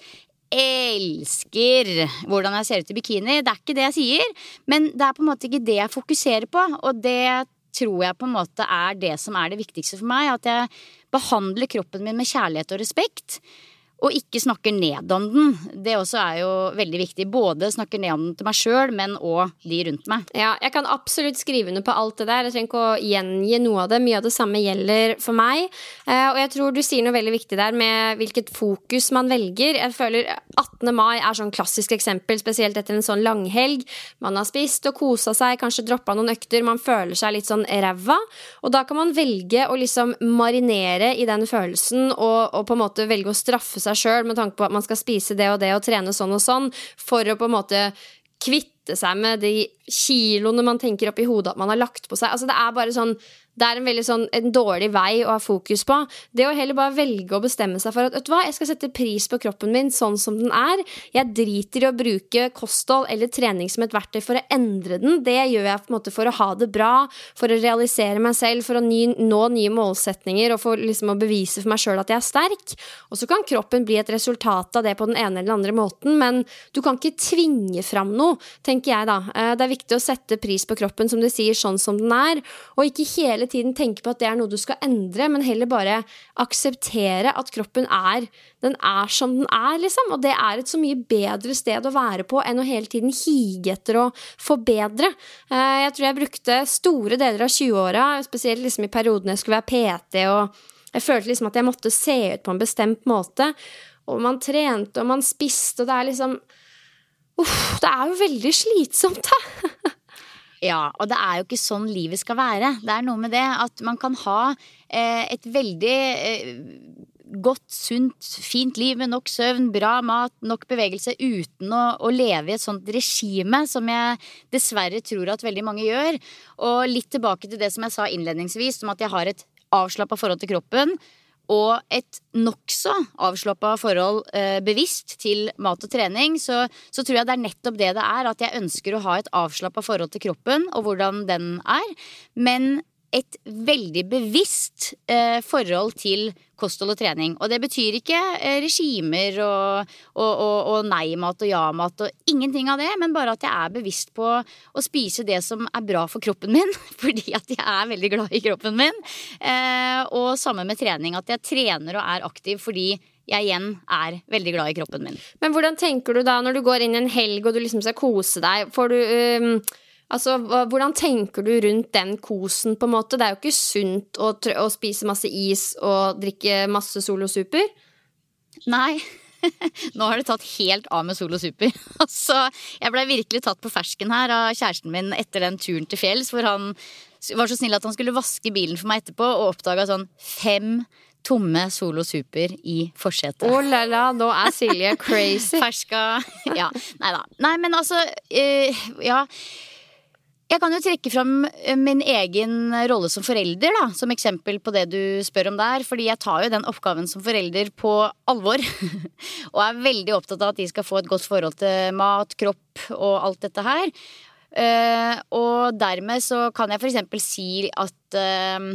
elsker hvordan jeg ser ut i bikini. Det er ikke det jeg sier, men det er på en måte ikke det jeg fokuserer på, og det tror jeg på en måte er det som er det viktigste for meg, at jeg behandler kroppen min med kjærlighet og respekt, og ikke snakker ned om den. Det også er jo veldig viktig. Både snakker ned om den til meg selv, men også de rundt meg. Ja, jeg kan absolutt skrive under på alt det der. Jeg trenger ikke å gjengi noe av det. Mye av det samme gjelder for meg. Eh, og jeg tror du sier noe veldig viktig der med hvilket fokus man velger. Jeg føler attende mai er sånn klassisk eksempel, spesielt etter en sånn langhelg. Man har spist og koset seg, kanskje droppet noen økter, man føler seg litt sånn ræva. Og da kan man velge å liksom marinere i den følelsen, og, og på en måte velge å straffe seg selv med tanke på at man skal spise det og det og trene sånn og sånn, for å på en måte kvitte seg med de kiloene man tenker opp i hodet at man har lagt på seg. Altså det er bare sånn, det er en veldig sånn en dårlig vei å ha fokus på. Det å heller bare velge å bestemme seg for at, vet du hva, jeg skal sette pris på kroppen min sånn som den er. Jeg driter i å bruke kosthold eller trening som et verktøy for å endre den. Det gjør jeg på en måte for å ha det bra, for å realisere meg selv, for å ny, nå nye målsetninger, og for liksom å bevise for meg selv at jeg er sterk. Og så kan kroppen bli et resultat av det på den ene eller den andre måten, men du kan ikke tvinge fram noe, tenker jeg da. Det er viktig å sette pris på kroppen, som du sier, sånn som den er, og ikke hele tiden tenke på at det er noe du skal endre, men heller bare akseptere at kroppen er, den er som den er, liksom, og det er et så mye bedre sted å være på enn å hele tiden hige etter å forbedre. Jeg tror jeg brukte store deler av tjue-åra, spesielt liksom i perioden jeg skulle være P T, og jeg følte liksom at jeg måtte se ut på en bestemt måte, og man trente, og man spiste, og det er liksom, uff, det er jo veldig slitsomt da. Ja, og det er jo ikke sånn livet skal være. Det er noe med det at man kan ha eh, et veldig eh, godt, sunt, fint liv med nok søvn, bra mat, nok bevegelse uten å, å leve i et sånt regime som jeg dessverre tror at veldig mange gjør. Og litt tilbake til det som jeg sa innledningsvis, om at jeg har et avslappet forhold til kroppen, og et nokså avslappet forhold eh, bevisst til mat og trening, så, så tror jeg det er nettopp det det er, at jeg ønsker å ha et avslappet forhold til kroppen og hvordan den er, men et veldig bevisst eh, forhold til kosthold og trening. Og det betyr ikke eh, regimer og, og, og, og nei-mat og ja-mat og ingenting av det, men bare at jeg er bevisst på å spise det som er bra for kroppen min, fordi at jeg er veldig glad i kroppen min. Eh, og sammen med trening, at jeg trener og er aktiv fordi jeg igjen er veldig glad i kroppen min. Men hvordan tenker du da når du går inn en helg og du liksom skal kose deg? Får du... Um Altså, hvordan tenker du rundt den kosen på en måte? Det er jo ikke sunt å, å spise masse is og drikke masse Solo Super. Nei, nå har det tatt helt av med Solo Super. Altså, jeg ble virkelig tatt på fersken her av kjæresten min etter den turen til fjells, hvor han var så snill at han skulle vaske bilen for meg etterpå, og oppdaget sånn fem tomme Solo Super i forsetet. Åh la la, nå er Silje crazy. Ferska, ja, nei da. Nei, men altså, uh, ja... Jeg kan jo trekke frem min egen rolle som forelder da, som eksempel på det du spør om der, fordi jeg tar jo den oppgaven som forelder på alvor, og er veldig opptatt av at de skal få et godt forhold til mat, kropp og alt dette her. Uh, og dermed så kan jeg for eksempel si at uh,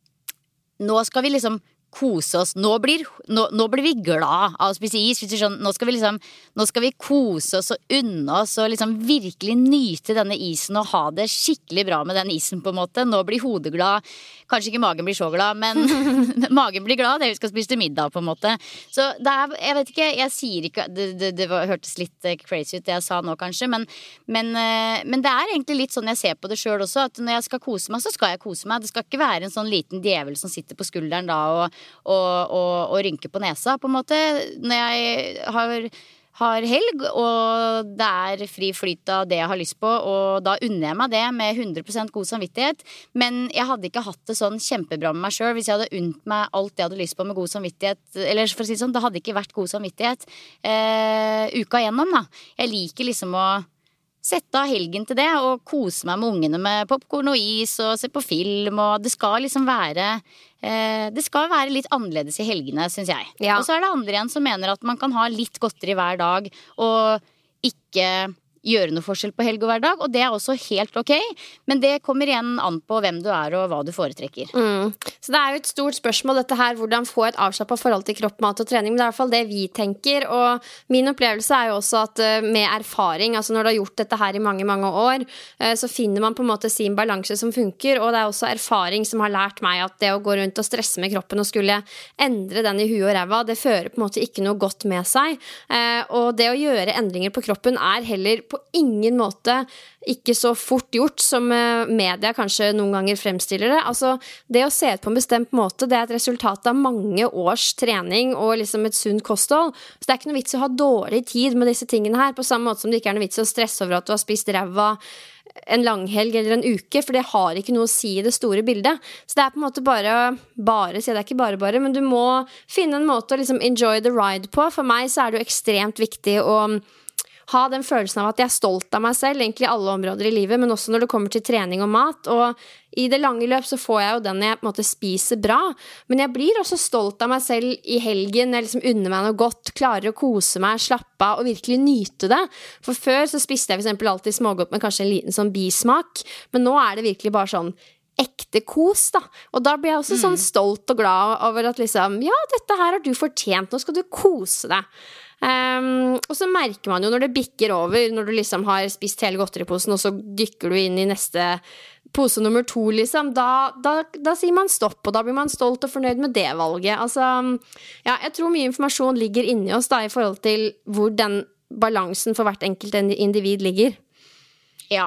nå skal vi liksom kose oss. Nå blir, nå, nå blir vi glad av å spise is. Sånn, nå, skal vi liksom, nå skal vi kose oss og unne oss og liksom virkelig nyte denne isen og ha det skikkelig bra med den isen på en måte. Nå blir hodet glad. Kanskje ikke magen blir så glad, men magen blir glad. Det vi skal spise til middag på en måte. Så det er, jeg vet ikke, jeg sier ikke, det, det, det hørtes litt crazy ut det jeg sa nå kanskje, men, men, men det er egentlig litt sånn jeg ser på det selv også, at når jeg skal kose meg, så skal jeg kose meg. Det skal ikke være en sånn liten djevel som sitter på skulderen da og Og, og, og rynke på nesa på en måte når jeg har, har helg og det er fri flyt av det jeg har lyst på, og da unner jeg meg det med hundre prosent god samvittighet, men jeg hadde ikke hatt det sånn kjempebra med meg selv hvis jeg hadde unnt meg alt det jeg hadde lyst på med god samvittighet, eller for å si det sånn, det hadde ikke vært god samvittighet eh, uka gjennom da. Jeg liker liksom å sette av helgen til det og kose meg med ungene med popcorn og is og se på film, og det skal liksom være eh, det skal være litt annerledes i helgene, synes jeg. Ja. Og så er det andre igjen som mener at man kan ha litt godteri hver dag og ikke gjøre noe forskjell på helg og hver dag, og det er også helt ok, men det kommer igjen an på hvem du er og hva du foretrekker. Mm. Så det er jo et stort spørsmål dette her, hvordan få et avslappet forhold til kropp, mat og trening, men det er i hvert fall det vi tenker, og min opplevelse er jo også at med erfaring, altså når du har gjort dette her i mange, mange år, så finner man på en måte sin balanse som funker, og det er også erfaring som har lært meg at det å gå rundt og stresse med kroppen og skulle endre den i huet og ræva, det fører på en måte ikke noe godt med seg, og det å gjøre endringer på kroppen er heller på ingen måte ikke så fort gjort som media kanskje noen ganger fremstiller det. Altså, det å se ut på en bestemt måte, det er et resultat av mange års trening og liksom et sunt kosthold. Så det er ikke noe vits å ha dårlig tid med disse tingene her, på samme måte som det ikke er noe vits å stresse over at du har spist ræva en langhelg eller en uke, for det har ikke noe å si i det store bildet. Så det er på en måte bare, bare, så det er ikke bare bare, men du må finne en måte å liksom enjoy the ride på. For meg så er det jo ekstremt viktig å ha den følelsen av at jeg er stolt av meg selv, egentlig i alle områder i livet, men også når det kommer til trening og mat, og i det lange løp så får jeg jo den jeg på en måte spiser bra, men jeg blir også stolt av meg selv i helgen, jeg liksom unner meg noe godt, klarer å kose meg, slappe av og virkelig nyte det. For før så spiste jeg for eksempel alltid smågodt med kanskje en liten sånn bismak, men nå er det virkelig bare sånn ekte kos da, og da blir jeg også mm. sånn stolt og glad over at liksom, ja, dette her har du fortjent, nå skal du kose deg. Um, og så merker man jo når det bikker over, når du liksom har spist hele godteriposen og så dykker du inn i neste pose nummer to liksom, da, da, da sier man stopp, og da blir man stolt og fornøyd med det valget. Altså, ja, jeg tror mye informasjon ligger inni oss da, i forhold til hvor den balansen for hvert enkelt individ ligger. Ja,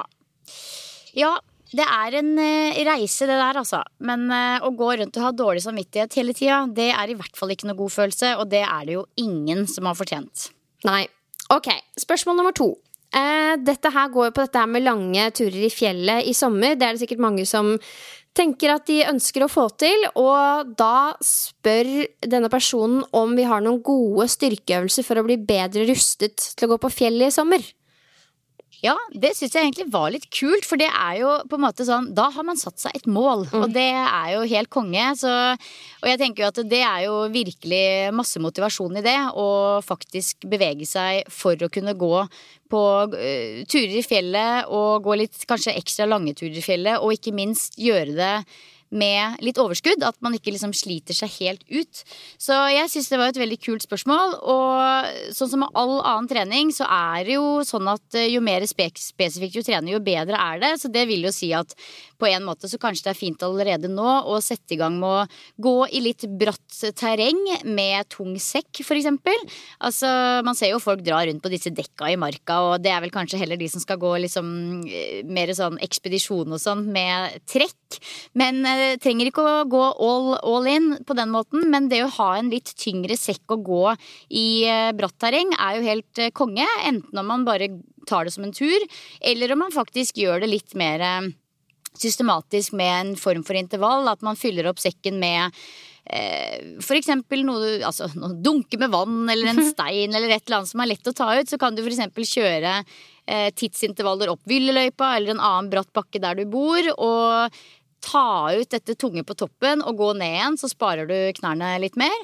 ja, det er en uh, reise det der altså, men uh, å gå rundt og ha dårlig samvittighet hele tiden, det er i hvert fall ikke noe god følelse, og det er det jo ingen som har fortjent. Nei, ok, spørsmål nummer to. Uh, dette her går jo på dette her med lange turer i fjellet i sommer, det er det sikkert mange som tenker at de ønsker å få til, og da spør denne personen om vi har noen gode styrkeøvelser for å bli bedre rustet til å gå på fjellet i sommer. Ja, det synes jeg egentlig var litt kult, for det er jo på en måte sånn, da har man satt seg et mål, mm. og det er jo helt konge, så, og jeg tenker jo at det er jo virkelig masse motivasjon i det, å faktisk bevege seg for å kunne gå på uh, turer i fjellet, og gå litt kanskje ekstra lange turer i fjellet, og ikke minst gjøre det med litt overskudd, at man ikke liksom sliter seg helt ut. Så jeg synes det var et veldig kult spørsmål, og sånn som med all annen trening, så er det jo sånn at jo mer spesifikt du trener, jo bedre er det. Så det vil jo si at på en måte så kanskje det er fint allerede nå å sette i gang med å gå i litt bratt terreng med tung sekk, for eksempel. Altså, man ser jo folk dra rundt på disse dekka i marka, og det er vel kanskje heller de som skal gå liksom mer sånn ekspedisjon og sånn med trekk. Men det trenger ikke å gå all, all in på den måten, men det å ha en litt tyngre sekk å gå i bratt terreng er jo helt konge, enten om man bare tar det som en tur, eller om man faktisk gjør det litt mer systematisk med en form for intervall, at man fyller opp sekken med eh, for eksempel noe, altså, noe dunke med vann, eller en stein, eller et eller annet som er lett å ta ut, så kan du for eksempel kjøre eh, tidsintervaller opp Villeløypa, eller en annen bratt bakke der du bor, og ta ut dette tunge på toppen og gå ned igjen, så sparer du knærne litt mer.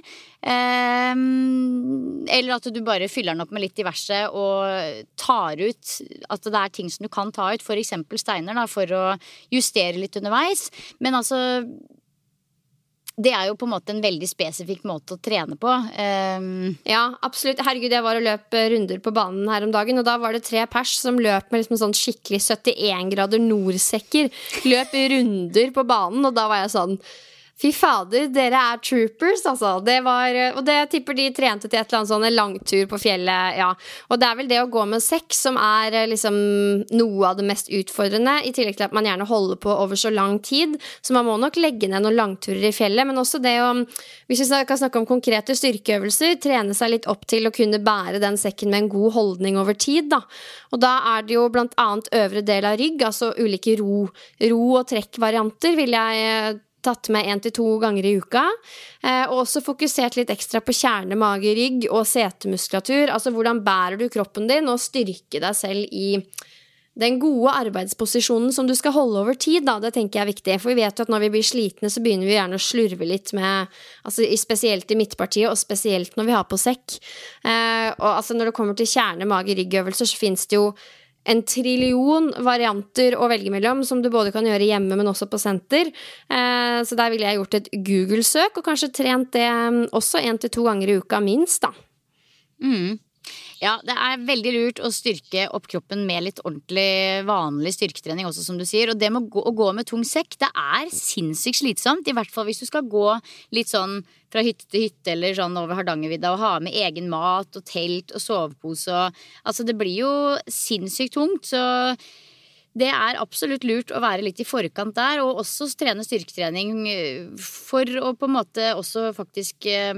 Um, eller at du bare fyller den opp med litt diverse og tar ut at det er ting som du kan ta ut, for eksempel steiner da, for å justere litt underveis. Men altså, det er jo på en måte en veldig spesifikk måte å trene på. Um, ja, absolutt. Herregud, jeg var og løp runder på banen her om dagen, og da var det tre pers som løp med liksom sånn skikkelig syttien grader nordsekker. Løp runder på banen, og da var jeg sånn, fy fader, dere er troopers, altså. Det var, og det tipper de trente til et eller annet sånn en langtur på fjellet, ja. Og det er vel det å gå med sekk som er liksom noe av det mest utfordrende, i tillegg til at man gjerne holder på over så lang tid, så man må nok legge ned noen langturer i fjellet, men også det å, hvis vi kan snakke om konkrete styrkeøvelser, trene seg litt opp til å kunne bære den sekken med en god holdning over tid, da. Og da er det jo blant annet øvre del av rygg, altså ulike ro, ro og trekkvarianter, vil jeg tatt med en til to ganger i uka, eh, og også fokusert litt ekstra på kjerne, mage, rygg og setemuskulatur, altså hvordan bærer du kroppen din og styrke deg selv i den gode arbeidsposisjonen som du skal holde over tid, da, det tenker jeg er viktig. For vi vet jo at når vi blir slitne, så begynner vi gjerne å slurve litt med, altså spesielt i midtpartiet, og spesielt når vi har på sekk. Eh, og altså når det kommer til kjerne, mage, ryggøvelser, så finnes det jo en trillion varianter å velge mellom, som du både kan gjøre hjemme, men også på senter. Eh, så der ville jeg gjort et Google-søk, og kanskje trent det også en til to ganger i uka minst, da. Mm. Ja, det er veldig lurt å styrke opp kroppen med litt ordentlig vanlig styrketrening også, som du sier. Og det med å gå, å gå med tung sekk, det er sinnssykt slitsomt. I hvert fall hvis du skal gå litt sånn fra hytte til hytte eller sånn over Hardangervidda og ha med egen mat og telt og sovepose. Og, altså det blir jo sinnssykt tungt, så det er absolutt lurt å være litt i forkant der, og også trene styrketrening for å på en måte også faktisk eh,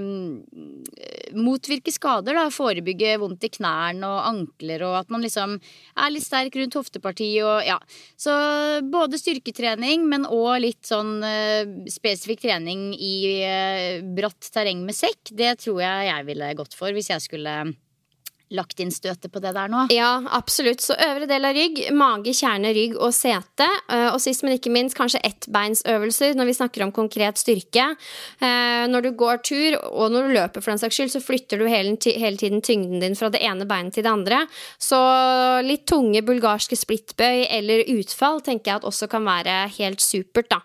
motvirke skader, da, forebygge vondt i knærne og ankler, og at man liksom er litt sterk rundt hoftepartiet, og ja. Så både styrketrening, men også litt sånn eh, spesifikk trening i eh, bratt terreng med sekk, det tror jeg jeg ville gått for hvis jeg skulle lagt inn støtet på det der nå. Ja, absolutt. Så øvre del av rygg, mage, kjerne, rygg og sete. Og sist, men ikke minst, kanskje ettbeinsøvelser når vi snakker om konkret styrke. Når du går tur, og når du løper for den saks skyld, så flytter du hele, hele tiden tyngden din fra det ene beinet til det andre. Så litt tunge bulgarske splittbøy eller utfall tenker jeg at også kan være helt supert, da.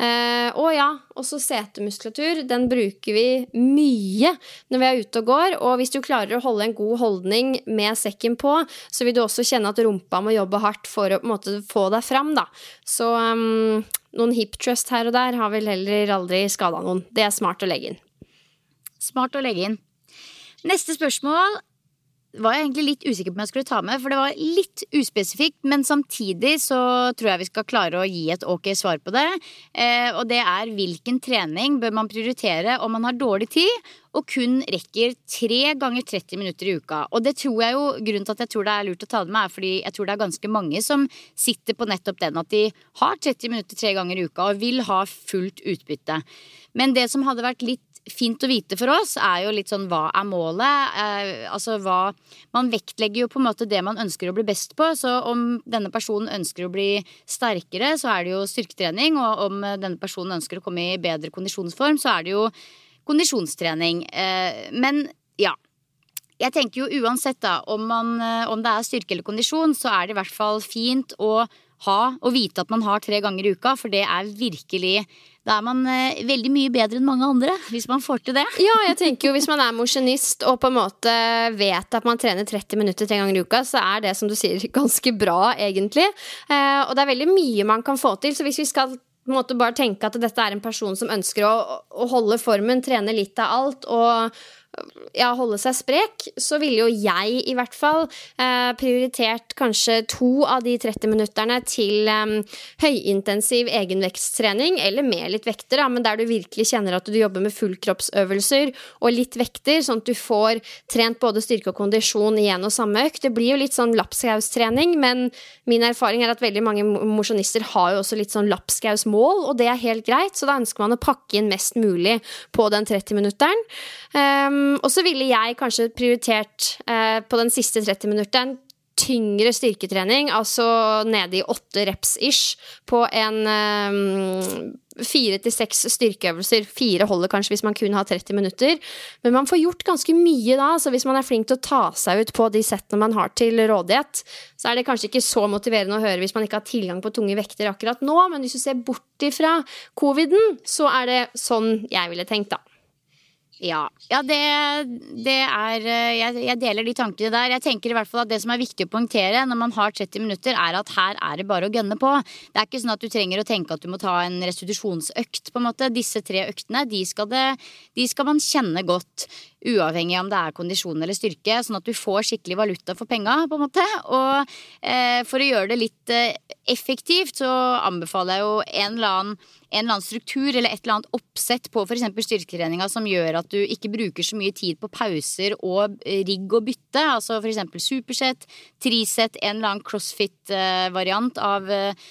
Og ja, også setemuskulatur, den bruker vi mye når vi er ute og går, og hvis du klarer å holde en god holdning med sekken på, så vil du også kjenne at rumpa må jobbe hardt for å på en måte få deg fram, da. Så um, noen hip thrust her og der har vel heller aldri skadet noen. Det er smart å legge inn. Smart å legge inn. Neste spørsmål var jeg egentlig litt usikker på om jeg skulle ta med, for det var litt uspesifikt, men samtidig så tror jeg vi skal klare å gi et ok svar på det. Eh, og det er hvilken trening bør man prioritere om man har dårlig tid og kun rekker tre ganger tretti minutter i uka. Og det tror jeg jo, grunnen til at jeg tror det er lurt å ta det med er fordi jeg tror det er ganske mange som sitter på nettopp den, at de har tretti minutter tre ganger i uka og vil ha fullt utbytte. Men det som hadde vært litt fint å vite for oss er jo litt sånn, hva er målet? Eh, altså hva, man vektlegger jo på en måte det man ønsker å bli best på, så om denne personen ønsker å bli sterkere, så er det jo styrketrening, og om denne personen ønsker å komme i bedre kondisjonsform, så er det jo kondisjonstrening. Eh, men ja, jeg tenker jo uansett da, om, man, om det er styrke eller kondisjon, så er det i hvert fall fint å ha, og vite at man har tre ganger i uka, for det er virkelig, da er man eh, veldig mye bedre enn mange andre, hvis man får til det. Ja, jeg tenker jo hvis man er mosjonist og på en måte vet at man trener tretti minutter tre ganger i uka, så er det, som du sier, ganske bra egentlig. Eh, og det er veldig mye man kan få til, så hvis vi skal på en måte bare tenke at dette er en person som ønsker å, å holde formen, trene litt av alt og ja, holde seg sprek, så ville jo jeg i hvert fall eh, prioritert kanskje to av de tretti minutterne til eh, høyintensiv egenvektstrening, eller med litt vekter, da, men der du virkelig kjenner at du jobber med fullkroppsøvelser og litt vekter, sånn at du får trent både styrke og kondisjon igjen og samme økt. Det blir jo litt sånn lapskaustrening, men min erfaring er at veldig mange mosjonister har jo også litt sånn lapskausmål, og det er helt greit, så da ønsker man å pakke inn mest mulig på den tretti minutteren. Um, og så ville jeg kanskje prioritert eh, på den siste tretti minutteren tyngre styrketrening, altså nede i åtte reps-ish på en um, fire til seks styrkeøvelser. Fire holder kanskje hvis man kun har tretti minutter, men man får gjort ganske mye da, så hvis man er flink til å ta seg ut på de settene man har til rådighet, så er det kanskje ikke så motiverende å høre hvis man ikke har tilgang på tunge vekter akkurat nå, men hvis du ser bort ifra coviden, så er det sånn jeg ville tenkt da. Ja, ja det, det er jeg, jeg deler de tankene der. Jeg tenker i hvert fall at det som er viktig å poengtere når man har tretti minutter, er at her er det bare å gønne på. Det er ikke sånn at du trenger å tenke at du må ta en restitusjonsøkt på en måte. Disse tre øktene, de skal, det, de skal man kjenne godt, uavhengig om det er kondisjon eller styrke, sånn at du får skikkelig valuta for penga på en måte. Og eh, for å gjøre det litt eh, effektivt så anbefaler jeg jo en eller annen, en eller annen struktur eller et eller annet oppsett på for eksempel styrketreninga som gjør at du ikke bruker så mye tid på pauser og rigg og bytte, altså for eksempel superset, triset, en eller annen crossfit-variant av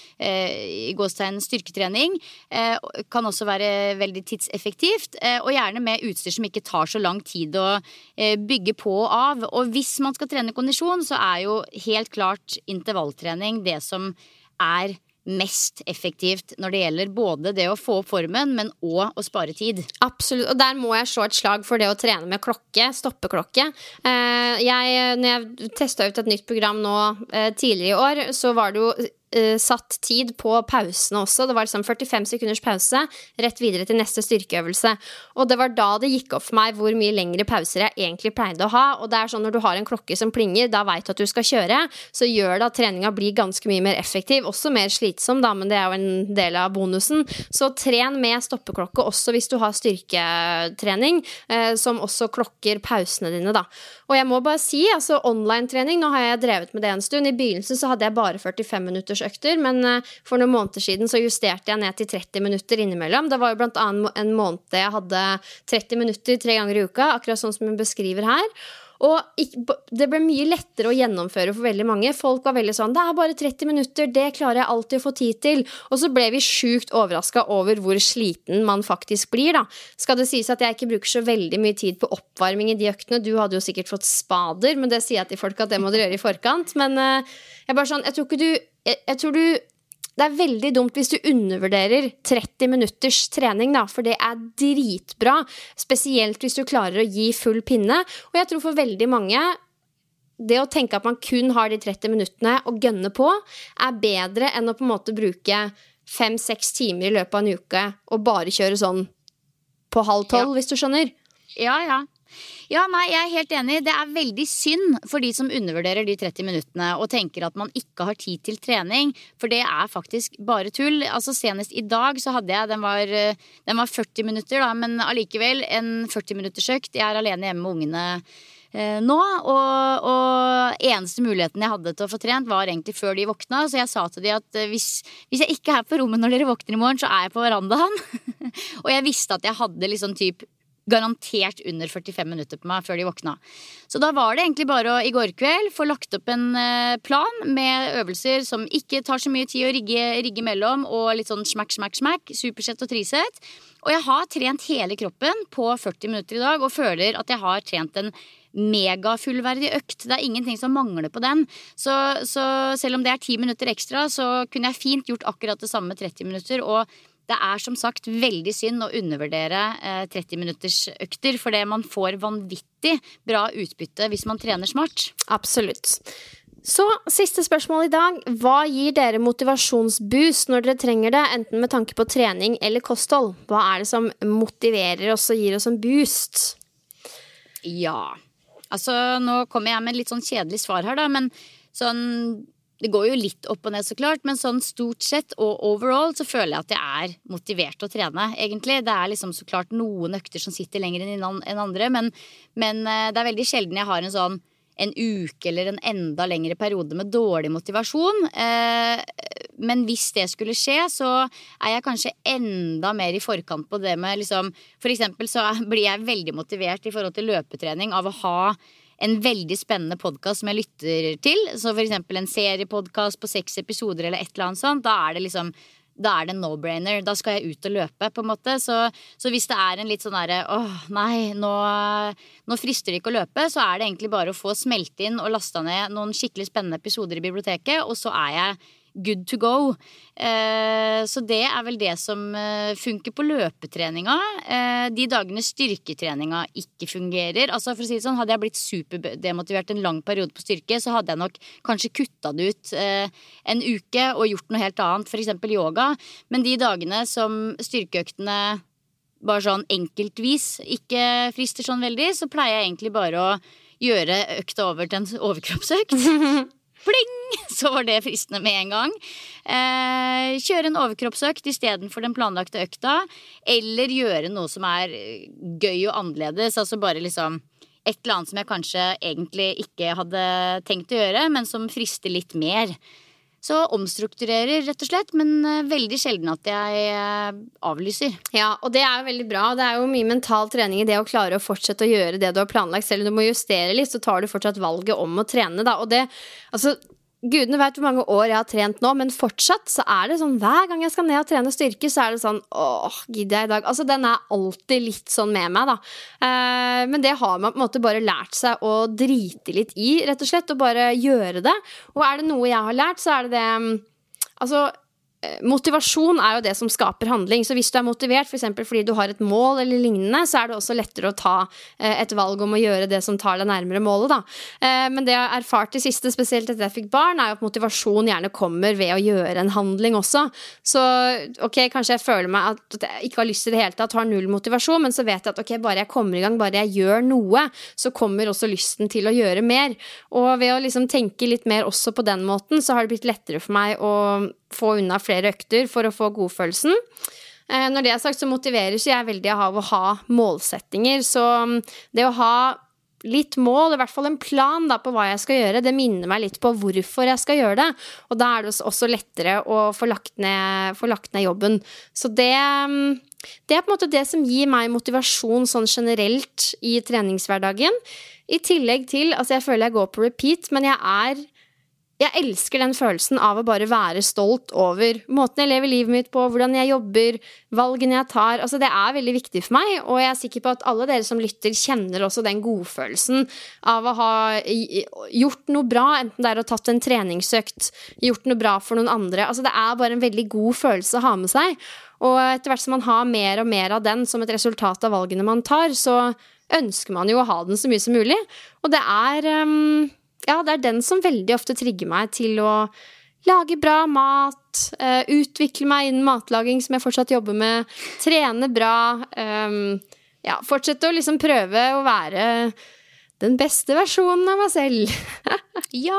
eh, i gåstegn styrketrening, eh, kan også være veldig tidseffektivt, eh, og gjerne med utstyr som ikke tar så lang tid å eh, bygge på og av. Og hvis man skal trene kondisjon, så er jo helt klart intervalltrening det som er mest effektivt når det gjelder både det å få opp formen, men også å spare tid. Absolutt, og der må jeg slå et slag for det å trene med klokke, stoppeklokke. Eh, jeg, når jeg testet ut et nytt program nå eh, tidligere i år, så var det jo Uh, satt tid på pausene også. Det var liksom førtifem sekunders pause, rett videre til neste styrkeøvelse. Og det var da det gikk opp for meg hvor mye lengre pauser jeg egentlig pleide å ha. Og det er sånn når du har en klokke som plinger, da vet du at du skal kjøre, så gjør det at treninga blir ganske mye mer effektiv, også mer slitsom da, men det er jo en del av bonusen. Så tren med stoppeklokke også hvis du har styrketrening, uh, som også klokker pausene dine da. Og jeg må bare si, altså online-trening, nå har jeg drevet med det en stund. I begynnelsen så hadde jeg bare førtifem minutters økter, men for noen måneder siden så justerte jeg ned til tretti minutter innimellom. Det var jo blant annet en måned jeg hadde tretti minutter tre ganger i uka, akkurat sånn som jeg beskriver her. Og det ble mye lettere å gjennomføre for veldig mange. Folk var veldig sånn, det er bare tretti minutter, det klarer jeg alltid å få tid til. Og så ble vi sjukt overrasket over hvor sliten man faktisk blir da. Skal det sies at jeg ikke bruker så veldig mye tid på oppvarming i de øktene. Du hadde jo sikkert fått spader, men det sier jeg til folk at det må dere gjøre i forkant. Men uh, jeg bare sånn, jeg tror ikke du, jeg, jeg tror du, det er veldig dumt hvis du undervurderer tretti minutters trening da, for det er dritbra, spesielt hvis du klarer å gi full pinne. Og jeg tror for veldig mange, det å tenke at man kun har de tretti minuttene å gønne på, er bedre enn å på en måte bruke fem seks timer i løpet av en uke og bare kjøre sånn på halv tolv, ja. Hvis du skjønner. Ja, ja. Ja, nei, jeg er helt enig. Det er veldig synd for de som undervurderer de tretti minuttene og tenker at man ikke har tid til trening, for det er faktisk bare tull. Altså senest i dag så hadde jeg, den var, den var førti minutter da, men allikevel en førti minutters økt. Jeg er alene hjemme med ungene eh, nå, og, og eneste muligheten jeg hadde til å få trent var egentlig før de våkna, så jeg sa til de at hvis, hvis jeg ikke er på rommet når dere våkner i morgen, så er jeg på verandaen. Og jeg visste at jeg hadde liksom typ garantert under førtifem minutter på meg før de våkna. Så da var det egentlig bare å i går kveld få lagt opp en plan med øvelser som ikke tar så mye tid å rigge, rigge mellom, og litt sånn smack, smack, smack, superset og triset. Og jeg har trent hele kroppen på førti minutter i dag, og føler at jeg har trent en mega fullverdig økt. Det er ingenting som mangler på den. Så, så selv om det er ti minutter ekstra, så kunne jeg fint gjort akkurat det samme med tretti minutter, og det er som sagt veldig synd å undervurdere eh, tretti minutters økter, for det man får vanvittig bra utbytte hvis man trener smart. Absolutt. Så siste spørsmål i dag. Hva gir dere motivasjonsboost når dere trenger det, enten med tanke på trening eller kosthold? Hva er det som motiverer oss og gir oss en boost? Ja, altså nå kommer jeg med et litt sånn kjedelig svar her da, men sånn... Det går jo litt opp og ned så klart, men sånn stort sett og overall så føler jeg at jeg er motivert å trene, egentlig. Det er liksom så klart noen økter som sitter lenger enn andre, men, men det er veldig sjelden jeg har en sånn en uke eller en enda lengre periode med dårlig motivasjon. Eh, men hvis det skulle skje, så er jeg kanskje enda mer i forkant på det med liksom, for eksempel så blir jeg veldig motivert i forhold til løpetrening av å ha en veldig spennende podcast som jeg lytter til. Så for eksempel en seriepodcast på seks episoder eller et eller annet sånt. Da er det liksom, da er det en no-brainer. Da skal jeg ut og løpe på en måte. Så, så hvis det er en litt sånn der, åh nei, nå, nå frister det ikke å løpe, så er det egentlig bare å få smelt inn og lastet ned noen skikkelig spennende episoder i biblioteket, og så er jeg good to go. Eh, så det er vel det som eh, funker på løpetreninga. Eh, de dagene styrketreninga ikke fungerer, altså for å si det sånn, hadde jeg blitt superdemotivert en lang periode på styrke, så hadde jeg nok kanskje kuttet det ut eh, en uke og gjort noe helt annet, for eksempel yoga. Men de dagene som styrkeøktene bare sånn enkeltvis ikke frister sånn veldig, så pleier jeg egentlig bare å gjøre økta over til en overkroppsøkt. Pling! Så var det fristende med en gang. Eh, kjøre en overkroppsøkt i stedet for den planlagte økta, eller gjøre noe som er gøy og annerledes, altså bare liksom et eller annet som jeg kanskje egentlig ikke hadde tenkt å gjøre, men som frister litt mer. Så omstrukturerer rett og slett, men veldig sjelden at jeg avlyser. Ja, og det er jo veldig bra. Det er jo mye mental trening i det å klare å fortsette å gjøre det du har planlagt. Selv om du må justere litt, så tar du fortsatt valget om å trene da. Og det, altså, gudene vet hvor mange år jeg har trent nå, men fortsatt så er det sånn, hver gang jeg skal ned og trene styrke, så er det sånn, åh, gidder jeg i dag? Altså, den er alltid litt sånn med meg da. Eh, men det har man på en måte bare lært seg å drite litt i, rett og slett, og bare gjøre det. Og er det noe jeg har lært, så er det det, altså, motivasjon er jo det som skaper handling. Så hvis du er motivert for eksempel fordi du har et mål eller lignende, så er det også lettere å ta et valg om å gjøre det som tar deg nærmere målet da. Men det jeg har erfart i siste, spesielt etter jeg fikk barn, er jo at motivasjon gjerne kommer ved å gjøre en handling også. Så ok, kanskje jeg føler meg at jeg ikke har lyst til det hele tatt, har null motivasjon, men så vet jeg at ok, bare jeg kommer i gang, bare jeg gjør noe, så kommer også lysten til å gjøre mer. Og ved å liksom tenke litt mer også på den måten, så har det blitt lettere for meg å få unna flere økter for å få godfølelsen. Eh, når det er sagt, så motiverer jeg veldig av å ha målsettinger, så det å ha litt mål, i hvert fall en plan da, på hva jeg skal gjøre, det minner meg litt på hvorfor jeg skal gjøre det, og da er det også lettere å få lagt ned, få lagt ned jobben. Så det, det er på en måte det som gir meg motivasjon sånn generelt i treningshverdagen, i tillegg til, altså jeg føler jeg går på repeat, men jeg er Jeg elsker den følelsen av å bare være stolt over måten jeg lever livet mitt på, hvordan jeg jobber, valgene jeg tar. Altså det er veldig viktig for meg, og jeg er sikker på at alle dere som lytter kjenner også den godfølelsen av å ha gjort noe bra, enten det er å ha tatt en treningsøkt, gjort noe bra for noen andre. Altså det er bare en veldig god følelse å ha med seg, og etter hvert som man har mer og mer av den som et resultat av valgene man tar, så ønsker man jo å ha den så mye som mulig. Og det er... Um Ja, det er den som veldig ofte trigger meg til å lage bra mat, uh, utvikle meg innen matlaging som jeg fortsatt jobber med, trene bra, um, ja, fortsette å liksom prøve å være den beste versjonen av meg selv. Ja.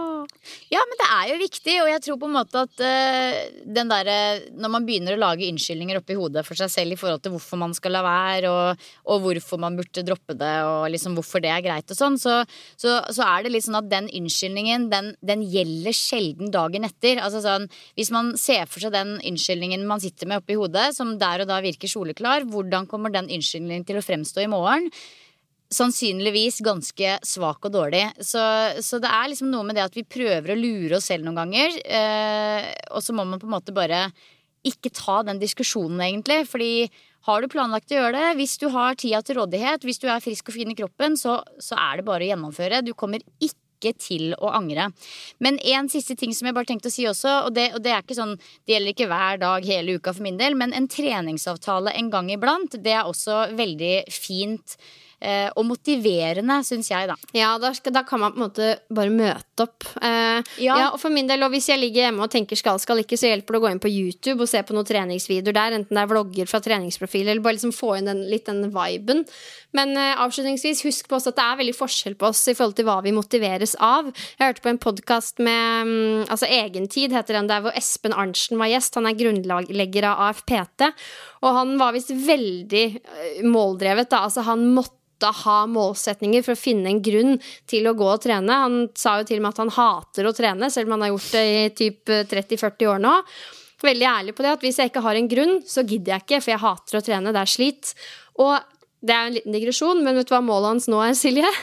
Ja, men det er jo viktig, og jeg tror på en måte at uh, den der, når man begynner å lage unnskyldninger opp i hodet for seg selv i forhold til hvorfor man skal la være, og, og hvorfor man burde droppe det, og liksom hvorfor det er greit og sånn, så, så, så er det litt sånn at den unnskyldningen, den, den gjelder sjelden dagen etter. Altså sånn, hvis man ser for seg den unnskyldningen man sitter med opp i hodet, som der og da virker soleklar, hvordan kommer den unnskyldningen til å fremstå i morgen? Sannsynligvis ganske svak og dårlig. Så, så det er liksom noe med det at vi prøver å lure oss selv noen ganger, eh, og så må man på en måte bare ikke ta den diskusjonen egentlig, fordi har du planlagt å gjøre det, hvis du har tida til rådighet, hvis du er frisk og fin i kroppen, så, så er det bare å gjennomføre. Du kommer ikke til å angre. Men en siste ting som jeg bare tenkte å si også, og det, og det er ikke sånn, det gjelder ikke hver dag hele uka for min del, men en treningsavtale en gang iblant, det er også veldig fint og motiverende, synes jeg da. Ja, da, skal, da kan man på en måte bare møte opp. Eh, ja. ja, og for min del, og hvis jeg ligger hjemme og tenker skal, skal ikke, så hjelper det å gå inn på YouTube og se på noen treningsvideoer der, enten det er vlogger fra treningsprofiler, eller bare liksom få inn den, litt den viben. Men eh, avslutningsvis, husk på oss at det er veldig forskjell på oss i forhold til hva vi motiveres av. Jeg hørte på en podcast med, um, altså Egentid heter den, der hvor Espen Arntzen var gjest. Han er grunnlegger av A F P T, og han var vist veldig uh, måldrevet da, altså han måtte ha målsetninger for å finne en grunn til å gå og trene. Han sa jo til og med at han hater å trene, selv om han har gjort det i typ tretti til førti år nå. Veldig ærlig på det, at hvis jeg ikke har en grunn, så gidder jeg ikke, for jeg hater å trene, det er slit. Og det er en liten digresjon, men vet du hva målet hans nå er, Silje?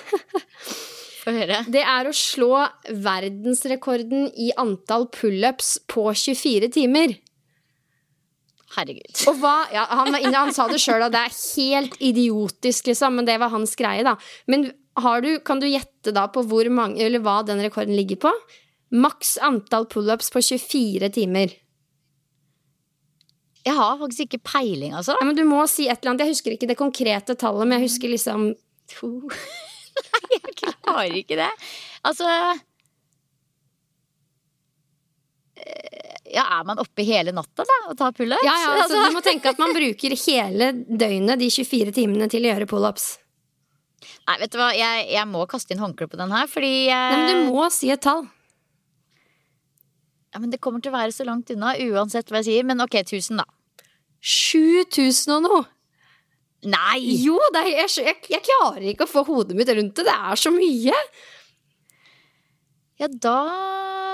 Få høre. Det er å slå verdensrekorden i antall pull-ups på tjuefire timer. Herregud. Og hva, ja, han, han sa det selv, at det er helt idiotisk liksom, men det var hans greie da. Men har du, kan du gjette da på hvor mange, eller hva den rekorden ligger på? Maks antall pull-ups på tjuefire timer. Jeg har faktisk ikke peiling, altså. Ja, men du må si et eller annet. Jeg husker ikke det konkrete tallet, men jeg husker liksom to. Nei, jeg klarer ikke det. Altså... Ja, er man oppe hele natta da og tar pull-ups? Ja, ja, altså, du må tenke at man bruker hele døgnet de tjuefire timene til å gjøre pull-ups. Nei, vet du hva, jeg, jeg må kaste inn håndkle på den her, fordi jeg... Nei, men du må si et tall. Ja, men det kommer til å være så langt unna, uansett hva jeg sier, men ok, tusen da. sju tusen og noe. Nei! Jo, det er, jeg, jeg, jeg klarer ikke å få hodet mitt rundt det, det er så mye. Ja, da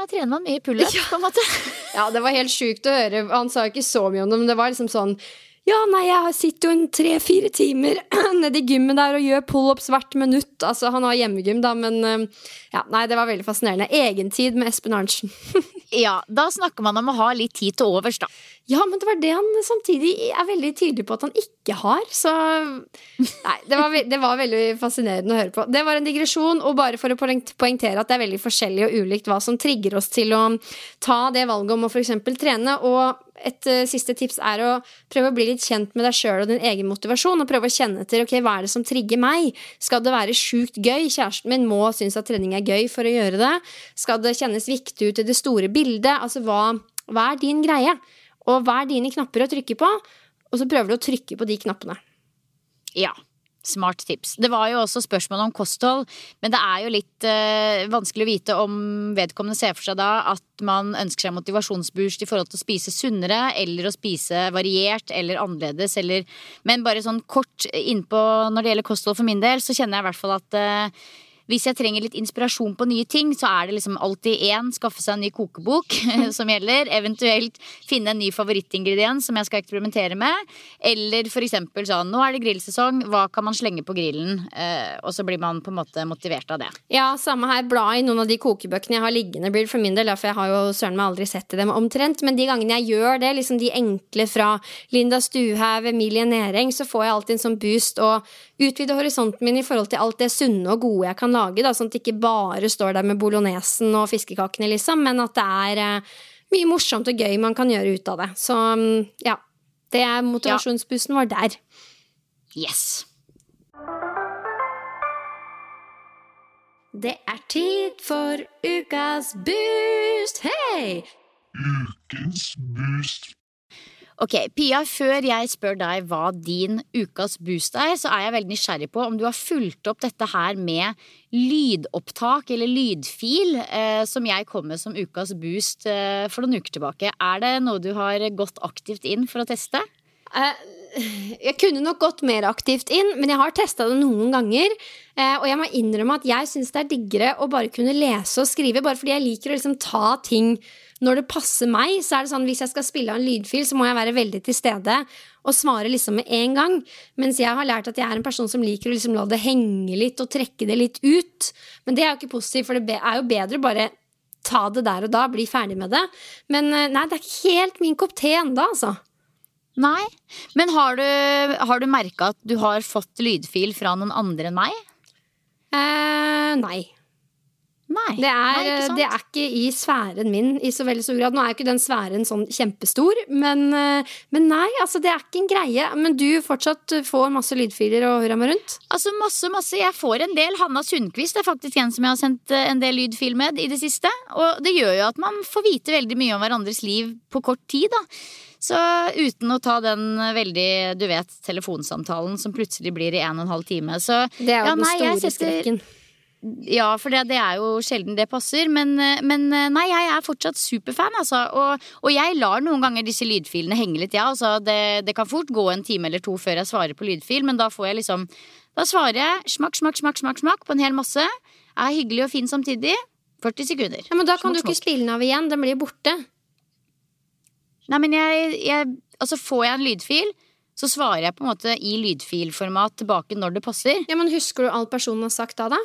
trener man mye pull-up, ja. på en måte. Ja, det var helt sykt å høre. Han sa ikke så mye om det, men det var liksom sånn ja, nei, jeg sitter jo en tre-fire timer nede i gymmen der og gjør pull-ups hvert minutt. Altså, han har hjemmegym da, men ja, nei, det var veldig fascinerende. Egentid med Espen Arntzen. Ja, da snakker man om å ha litt tid til overs da. Ja, men det var det han samtidig er veldig tydelig på at han ikke har, så nei, det var, det var veldig fascinerende å høre på. Det var en digresjon, og bare for å poengtere at det er veldig forskjellig og ulikt hva som trigger oss til å ta det valget om å for eksempel trene, og et uh, siste tips er å prøve å bli litt kjent med deg selv og din egen motivasjon, og prøve å kjenne til, ok, hva er det som trigger meg? Skal det være sjukt gøy? Kjæresten min må synes at trening er gøy for å gjøre det. Skal det kjennes viktig ut i det store bildet? Altså, hva, hva er din greie? Og hva er dine knapper å trykke på? Og så prøver du å trykke på de knappene. Ja, smart tips. Det var jo også spørsmål om kosthold, men det er jo litt eh, vanskelig å vite om vedkommende ser for seg da at man ønsker seg motivasjonsboost i forhold til å spise sunnere, eller å spise variert, eller annerledes, eller men bare sånn kort innpå når det gjelder kosthold for min del, så kjenner jeg i hvert fall at eh, hvis jeg trenger litt inspirasjon på nye ting, så er det liksom alltid en, skaffe seg en ny kokebok som gjelder, eventuelt finne en ny favorittingrediens som jeg skal eksperimentere med, eller for eksempel sånn, nå er det grillsesong, hva kan man slenge på grillen, eh, og så blir man på en måte motivert av det. Ja, samme her, bla i noen av de kokebøkene jeg har liggende, blir for min del, for jeg har jo søren meg aldri sett dem omtrent, men de gangene jeg gjør det, liksom de enkle fra Linda Stuhav, Emilie Næring, så får jeg alltid en sånn boost og utvide horisonten min i forhold til alt det sunne og gode jeg kan lage, da, sånn at det ikke bare står der med bolognesen og fiskekakene, liksom, men at det er eh, mye morsomt og gøy man kan gjøre ut av det. Så ja, det er motivasjonsboosten vår der. Yes! Det er tid for ukas boost! Hei! Ukens boost. Ok, Pia, før jeg spør deg hva din ukas boost er, så er jeg veldig nysgjerrig på om du har fulgt opp dette her med lydopptak eller lydfil, eh, som jeg kom med som ukas boost eh, for noen uker tilbake. Er det noe du har gått aktivt inn for å teste? Uh, jeg kunne nok gått mer aktivt inn, men jeg har testet det noen ganger, uh, og jeg må innrømme at jeg synes det er diggere å bare kunne lese og skrive, bare fordi jeg liker å liksom ta ting når det passer meg. Så er det sånn, hvis jeg skal spille av en lydfil, så må jeg være veldig til stede og svare liksom med en gang, mens jeg har lært at jeg er en person som liker å liksom la det henge litt og trekke det litt ut, men det er jo ikke positivt, for det er jo bedre bare ta det der og da, bli ferdig med det, men uh, nei, det er ikke helt min kopp te enda, altså. Nei, men har du, har du merket at du har fått lydfil fra noen andre enn meg? Eh, nei. Nei, det er, nei, ikke sant? Det er ikke i sfæren min i så veldig stor grad. Nå er jo ikke den sfæren sånn kjempestor, men, men nei, altså det er ikke en greie. Men du fortsatt får masse lydfiler og hurra meg rundt? Altså masse, masse. Jeg får en del. Hanna Sundqvist er faktisk en som jeg har sendt en del lydfil med i det siste. Og det gjør jo at man får vite veldig mye om hverandres liv på kort tid da. Så uten å ta den veldig, du vet, telefonsamtalen som plutselig blir i en og en halv time. Så, det er jo ja, den nei, store setter, strekken. Ja, for det, det er jo sjelden det passer. Men, men nei, jeg er fortsatt superfan, altså. Og, og jeg lar noen ganger disse lydfilene henge litt, ja. Altså, det, det kan fort gå en time eller to før jeg svarer på lydfil, men da får jeg liksom Da svarer jeg smakk, smakk, smakk, smakk, smakk på en hel masse. Er hyggelig og fin samtidig. førti sekunder. Ja, men da kan smakk, du ikke smakk. spille den av igjen. Den blir borte. Nei, men jeg, jeg Altså, får jeg en lydfil, så svarer jeg på en måte i lydfilformat tilbake når det passer. Ja, men husker du alt personen har sagt da, da?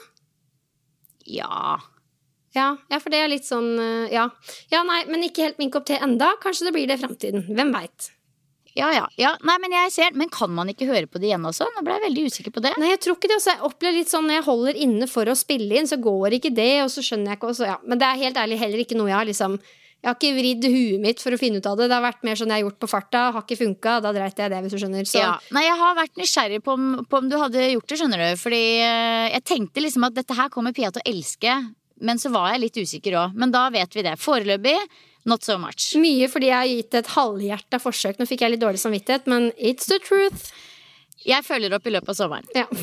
Ja. Ja, ja, for det er litt sånn, ja. Ja, nei, men ikke helt min kopp te enda. Kanskje det blir det i fremtiden. Hvem vet? Ja, ja, ja. Nei, men jeg ser Men kan man ikke høre på det igjen også? Nå ble jeg veldig usikker på det. Nei, jeg tror ikke det. Altså, jeg opplever litt sånn når jeg holder inne for å spille inn, så går ikke det, og så skjønner jeg ikke også, ja. Men det er helt ærlig heller ikke noe jeg har liksom Jeg har ikke vridd huet mitt for å finne ut av det. Det har vært mer sånn jeg har gjort på farta. Har ikke funket, da dreit jeg det, hvis du skjønner. Så. Ja. Nei, jeg har vært nysgjerrig på om, på om du hadde gjort det, skjønner du. Fordi jeg tenkte liksom at dette her kommer Pia til å elske. Men så var jeg litt usikker også. Men da vet vi det. Foreløpig, not so much. Mye fordi jeg har gitt et halvhjertet forsøk. Nå fikk jeg litt dårlig samvittighet, men it's the truth. Jeg følger opp i løpet av sommeren. Ja.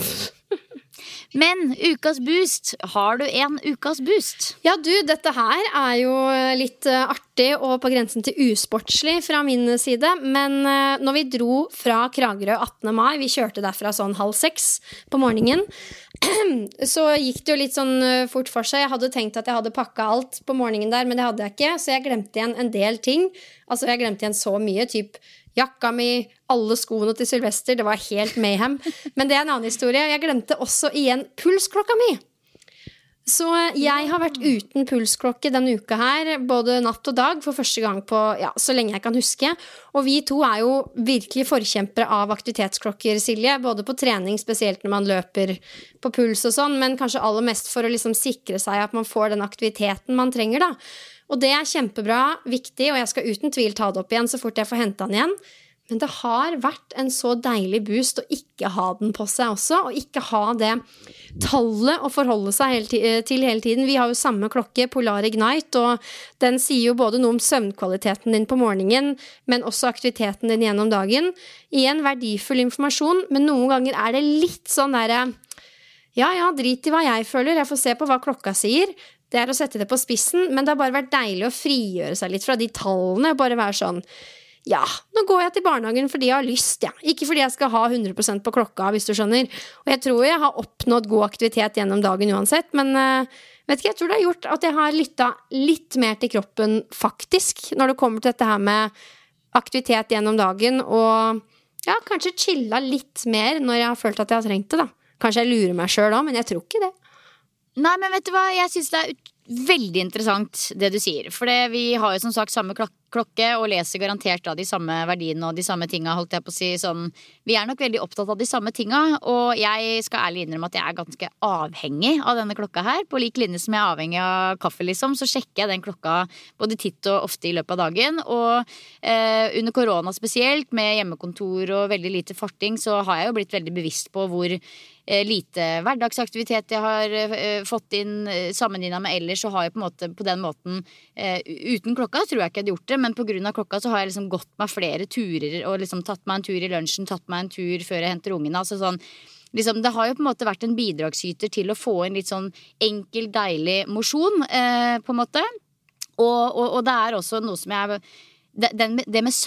Men ukas boost, har du en ukas boost? Ja du, dette her er jo litt artig og på grensen til usportslig fra min side, men når vi dro fra Kragerø attende mai, vi kjørte derfra sånn halv seks på morgenen, så gikk det jo litt sånn fort for seg. Jeg hadde tenkt at jeg hadde pakket alt på morgenen der, men det hadde jeg ikke, så jeg glemte igjen en del ting. Altså jeg glemte igjen så mye, typ jakka mi, alle skoene til Sylvester, det var helt mayhem. Men det er en annen historie. Jeg glemte også igjen pulsklokka mi. Så jeg har vært uten pulsklokke denne uka her, både natt og dag, for første gang på, ja, så lenge jeg kan huske. Og vi to er jo virkelig forkjempere av aktivitetsklokker, Silje, både på trening, spesielt når man løper på puls og sånn, men kanskje aller mest for å liksom sikre seg at man får den aktiviteten man trenger da. Og det er kjempebra, viktig, og jeg skal uten tvil ta det opp igjen så fort jeg får hentet den igjen. Men det har vært en så deilig boost å ikke ha den på seg også, og ikke ha det tallet å forholde seg hele til hele tiden. Vi har jo samme klokke, Polar Ignite, og den sier jo både noe om søvnkvaliteten din på morgenen, men også aktiviteten din gjennom dagen. Igjen verdifull informasjon, men noen ganger er det litt sånn der, ja, ja, drit i hva jeg føler, jeg får se på hva klokka sier. Det er å sette det på spissen, men det har bare vært deilig å frigjøre seg litt fra de tallene, og bare være sånn, ja, nå går jeg til barnehagen fordi jeg har lyst, ja. Ikke fordi jeg skal ha hundre prosent på klokka, hvis du skjønner. Og jeg tror jeg har oppnådd god aktivitet gjennom dagen uansett, men uh, vet ikke, jeg tror det har gjort at jeg har lyttet litt mer til kroppen faktisk, når det kommer til dette her med aktivitet gjennom dagen, og ja, kanskje chilla litt mer når jeg har følt at jeg har trengt det da. Kanskje jeg lurer meg selv også, men jeg tror ikke det. Nei, men vet du hva, jeg synes det er ut- veldig interessant det du sier. For det, vi har jo som sagt samme klok- klokke og leser garantert da de samme verdiene og de samme tinga, holdt jeg på å si sånn. Vi er nok veldig opptatt av de samme tinga, og jeg skal ærlig innrømme at jeg er ganske avhengig av denne klokka her. På lik linje som jeg er avhengig av kaffe liksom, så sjekker jeg den klokka både titt og ofte i løpet av dagen. Og eh, under korona spesielt, med hjemmekontor og veldig lite farting, så har jeg jo blitt veldig bevisst på hvor lite hverdagsaktivitet jeg har uh, fått inn uh, sammenlignet med ellers, så har jeg på, en måte, på den måten uh, uten klokka tror jeg ikke jeg hadde gjort det, men på grunn av klokka så har jeg liksom gått meg flere turer og liksom tatt meg en tur i lunsjen, tatt meg en tur før jeg henter ungene, altså sånn liksom, det har jo på en måte vært en bidragsyter til å få inn litt sånn enkel, deilig mosjon uh, på en måte, og, og, og det er også noe som jeg Det, den, det med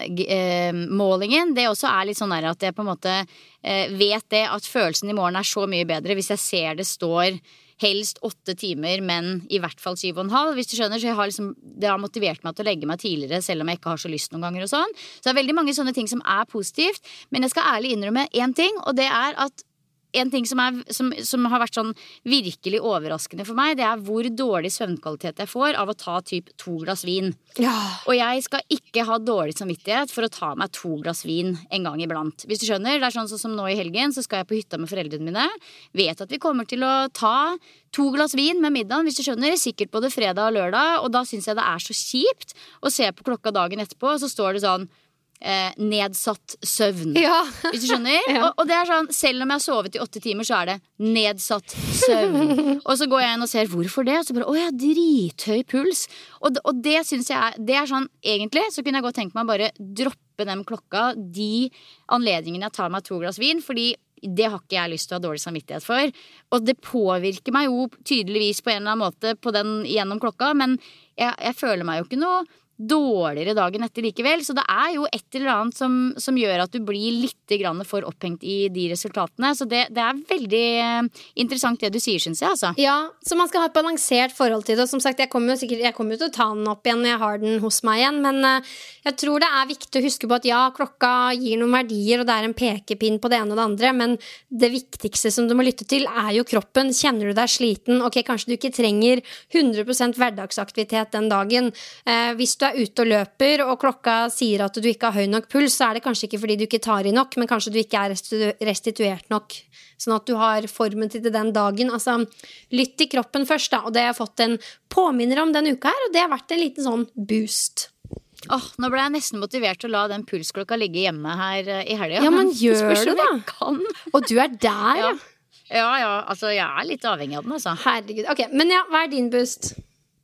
søvnmålingen, det også er litt sånn der at jeg på en måte eh, vet det at følelsen i morgen er så mye bedre hvis jeg ser det står helst åtte timer, men i hvert fall syv og en halv, hvis du skjønner. Så jeg har liksom, det har motivert meg til å legge meg tidligere, selv om jeg ikke har så lyst noen ganger og sånn. Så det er veldig mange sånne ting som er positivt, men jeg skal ærlig innrømme en ting, og det er at en ting som, er, som, som har vært sånn virkelig overraskende for meg, det er hvor dårlig søvnkvalitet jeg får av å ta typ to glass vin. Ja. Og jeg skal ikke ha dårlig samvittighet for å ta meg to glass vin en gang iblant. Hvis du skjønner, det er sånn som nå i helgen, så skal jeg på hytta med foreldrene mine. Vet at vi kommer til å ta to glass vin med middagen, hvis du skjønner, sikkert både fredag og lørdag, og da synes jeg det er så kjipt å se på klokka dagen etterpå, og så står det sånn, Eh, nedsatt søvn, ja. Hvis du skjønner. Ja. og, og det er sånn, selv om jeg har sovet i åtte timer, så er det nedsatt søvn. Og så går jeg inn og ser hvorfor det, og så bare, å ja, drithøy puls. Og, og det synes jeg er, det er sånn, egentlig så kunne jeg godt tenke meg bare droppe den klokka de anledningene jeg tar meg to glass vin, fordi det har ikke jeg lyst til å ha dårlig samvittighet for. Og det påvirker meg jo tydeligvis på en eller annen måte på den, gjennom klokka, men jeg, jeg føler meg jo ikke noe dårligere dagen etter likevel, så det er jo et eller annet som, som gjør at du blir litt grann for opphengt i de resultatene, så det, det er veldig interessant det du sier, synes jeg altså. Ja, så man skal ha et balansert forhold til det, og som sagt, jeg kommer jo sikkert jeg kommer jo til å ta den opp igjen når jeg har den hos meg igjen, men uh, jeg tror det er viktig å huske på at ja, klokka gir noen verdier, og det er en pekepinn på det ene og det andre, men det viktigste som du må lytte til er jo kroppen. Kjenner du deg sliten? Ok, kanskje du ikke trenger hundre prosent hverdagsaktivitet den dagen. Uh, hvis du er ute og løper, og klokka sier at du ikke har høy nok puls, så er det kanskje ikke fordi du ikke tar i nok, men kanskje du ikke er restitu- restituert nok, sånn at du har formen til den dagen. Altså, lytt til kroppen først da, og det har jeg fått en påminner om den uka her, og det har vært en liten sånn boost. Åh, nå ble jeg nesten motivert til å la den pulsklokka ligge hjemme her i helgen. Ja, men gjør det da. Kan. Og du er der, ja. Ja, ja, altså jeg er litt avhengig av den, altså. Herregud. Ok, men ja, hva er din boost?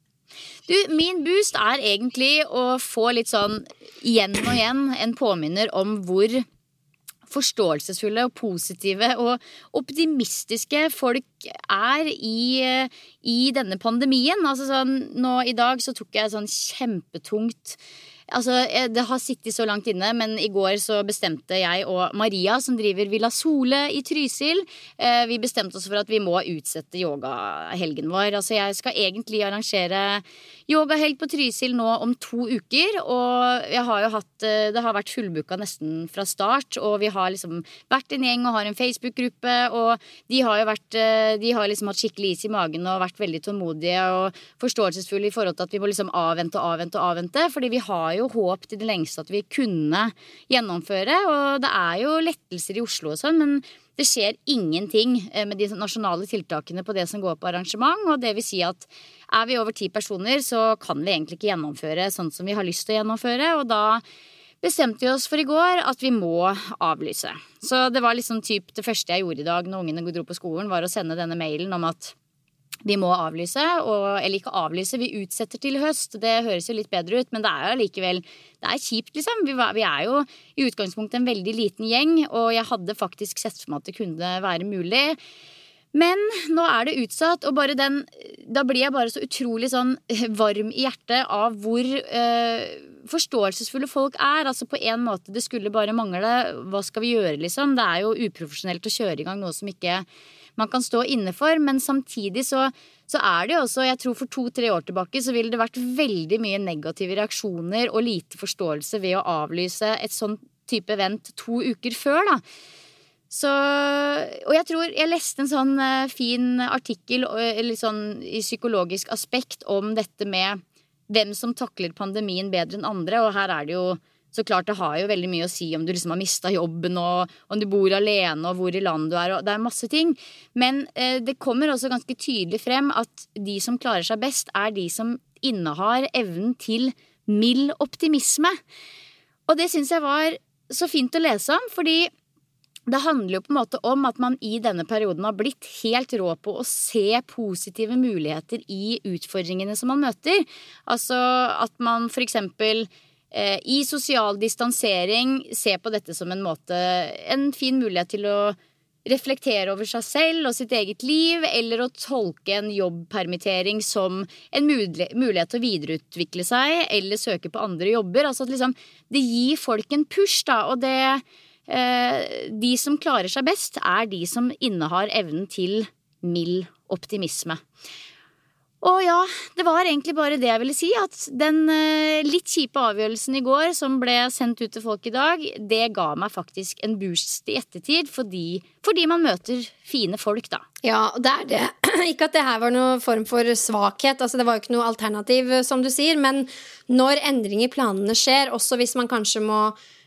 Du, min boost er egentlig å få litt sånn igjen og igjen en påminner om hvor forståelsesfulle og positive og optimistiske folk er i, i denne pandemien. Altså sånn, nå i dag så tok jeg sånn kjempetungt Altså, det har sittet så langt inne, men i går så bestemte jeg og Maria, som driver Villa Sole i Trysil, eh, vi bestemte oss for at vi må utsette yogahelgen vår. Altså, jeg skal egentlig arrangere yogahelg på Trysil nå om to uker, og jeg har jo hatt, det har vært fullboka nesten fra start, og vi har liksom vært en gjeng og har en Facebook-gruppe, og de har jo vært, de har liksom hatt skikkelig is i magen og vært veldig tålmodige og forståelsesfulle i forhold til at vi må liksom avvente og avvente og avvente, fordi vi har jo jo håp til det lengste at vi kunne gjennomføre, og det er jo lettelser i Oslo og sånn, men det skjer ingenting med de nasjonale tiltakene på det som går på arrangement, og det vil si at er vi over ti personer, så kan vi egentlig ikke gjennomføre sånn som vi har lyst til å gjennomføre, og da bestemte vi oss for i går at vi må avlyse. Så det var liksom typ det første jeg gjorde i dag når ungene dro på skolen, var å sende denne mailen om at vi må avlyse, og, eller ikke avlyse, vi utsetter til høst. Det høres jo litt bedre ut, men det er jo likevel, det er kjipt liksom. Vi, var, vi er jo i utgangspunktet en veldig liten gjeng, og jeg hadde faktisk sett for meg at det kunne være mulig. Men nå er det utsatt, og bare den, da blir jeg bare så utrolig sånn varm i hjertet av hvor eh, forståelsesfulle folk er. Altså på en måte, det skulle bare mangle. Hva skal vi gjøre liksom? Det er jo uprofesjonelt å kjøre i gang noe som ikke man kan stå inne for, men samtidig så, så er det jo også, jeg tror for to-tre år tilbake så ville det vært veldig mye negative reaksjoner og lite forståelse ved å avlyse et sånn type event to uker før da. Så, og jeg tror, jeg leste en sånn uh, fin artikkel eller sånn i psykologisk aspekt om dette med hvem som takler pandemien bedre enn andre, og her er det jo så klart det har jo veldig mye å si om du liksom har mistet jobben, og om du bor alene, og hvor i landet du er, og det er masse ting. Men eh, det kommer også ganske tydelig frem at de som klarer seg best er de som innehar evnen til mild optimisme. Og det synes jeg var så fint å lese om, fordi det handler jo på en måte om at man i denne perioden har blitt helt rå på å se positive muligheter i utfordringene som man møter. Altså at man for eksempel i sosial distansering se på dette som en måte, en fin mulighet til å reflektere over seg selv og sitt eget liv, eller å tolke en jobbpermittering som en mulighet til å videreutvikle seg, eller søke på andre jobber. Altså at liksom, det gir folk en push da, og det, eh, de som klarer seg best er de som innehar evnen til mild optimisme. Og ja, det var egentlig bare det jeg ville si, at den uh, litt kjipe avgjørelsen i går som ble sendt ut til folk i dag, det ga meg faktisk en boost i ettertid, fordi, fordi man møter fine folk da. Ja, det er det. Ikke at det her var noen form for svakhet, altså det var jo ikke noe alternativ, som du sier, men når endring i planene skjer, også hvis man kanskje må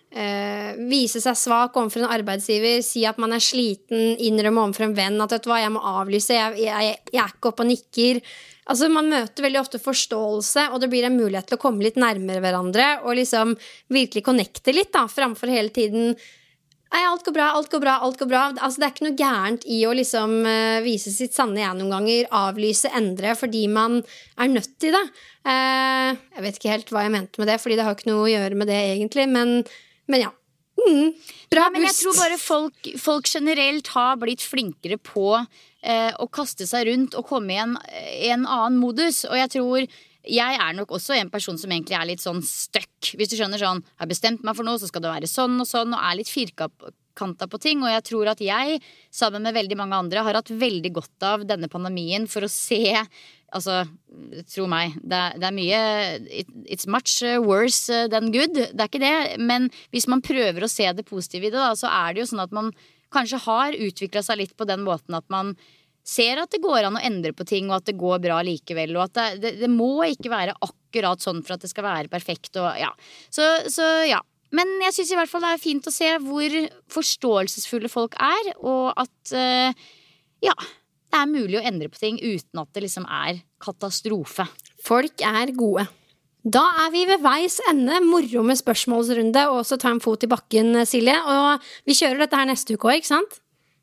Uh, vise seg svak overfor en arbeidsgiver, si at man er sliten, innrømme overfor en venn at vet du hva, jeg må avlyse, jeg, jeg, jeg er ikke oppe og nikker. Altså man møter veldig ofte forståelse, og det blir en mulighet til å komme litt nærmere hverandre og liksom virkelig connecte litt da, framfor hele tiden nei, alt går bra, alt går bra, alt går bra. Altså det er ikke noe gærent i å liksom uh, vise sitt sanne jeg noen ganger, avlyse, endre fordi man er nødt til det. Uh, jeg vet ikke helt hva jeg mente med det, fordi det har ikke noe å gjøre med det egentlig, men Men ja, mm, bra ja, men jeg tror bare folk, folk generelt har blitt flinkere på eh, å kaste seg rundt og komme i en, i en annen modus. Og jeg tror, jeg er nok også en person som egentlig er litt sånn støkk. Hvis du skjønner sånn, jeg har bestemt meg for noe, så skal det være sånn og sånn, og er litt firkanta på ting. Og jeg tror at jeg, sammen med veldig mange andre, har hatt veldig godt av denne pandemien for å se. Altså, tro meg, det er, det er mye it, It's much worse than good. Det er ikke det, men hvis man prøver å se det positive i det da, så er det jo sånn at man kanskje har utviklet seg litt på den måten at man ser at det går an å endre på ting, og at det går bra likevel, og at det, det, det må ikke være akkurat sånn for at det skal være perfekt, og ja. Så, så ja. Men jeg synes i hvert fall det er fint å se hvor forståelsesfulle folk er, og at, uh, ja, det er mulig å endre på ting uten at det liksom er katastrofe. Folk er gode. Da er vi ved veis ende, moro med spørsmålsrunde, og så ta en fot i bakken, Silje. Og vi kjører dette her neste uke også, ikke sant?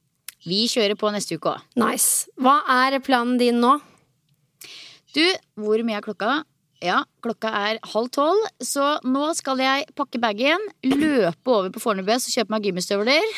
Vi kjører på neste uke også. Nice. Hva er planen din nå? Du, hvor mye er klokka? Ja, klokka er halv tolv, så nå skal jeg pakke bagen, løpe over på Fornebøs og kjøpe meg gymmestøvler.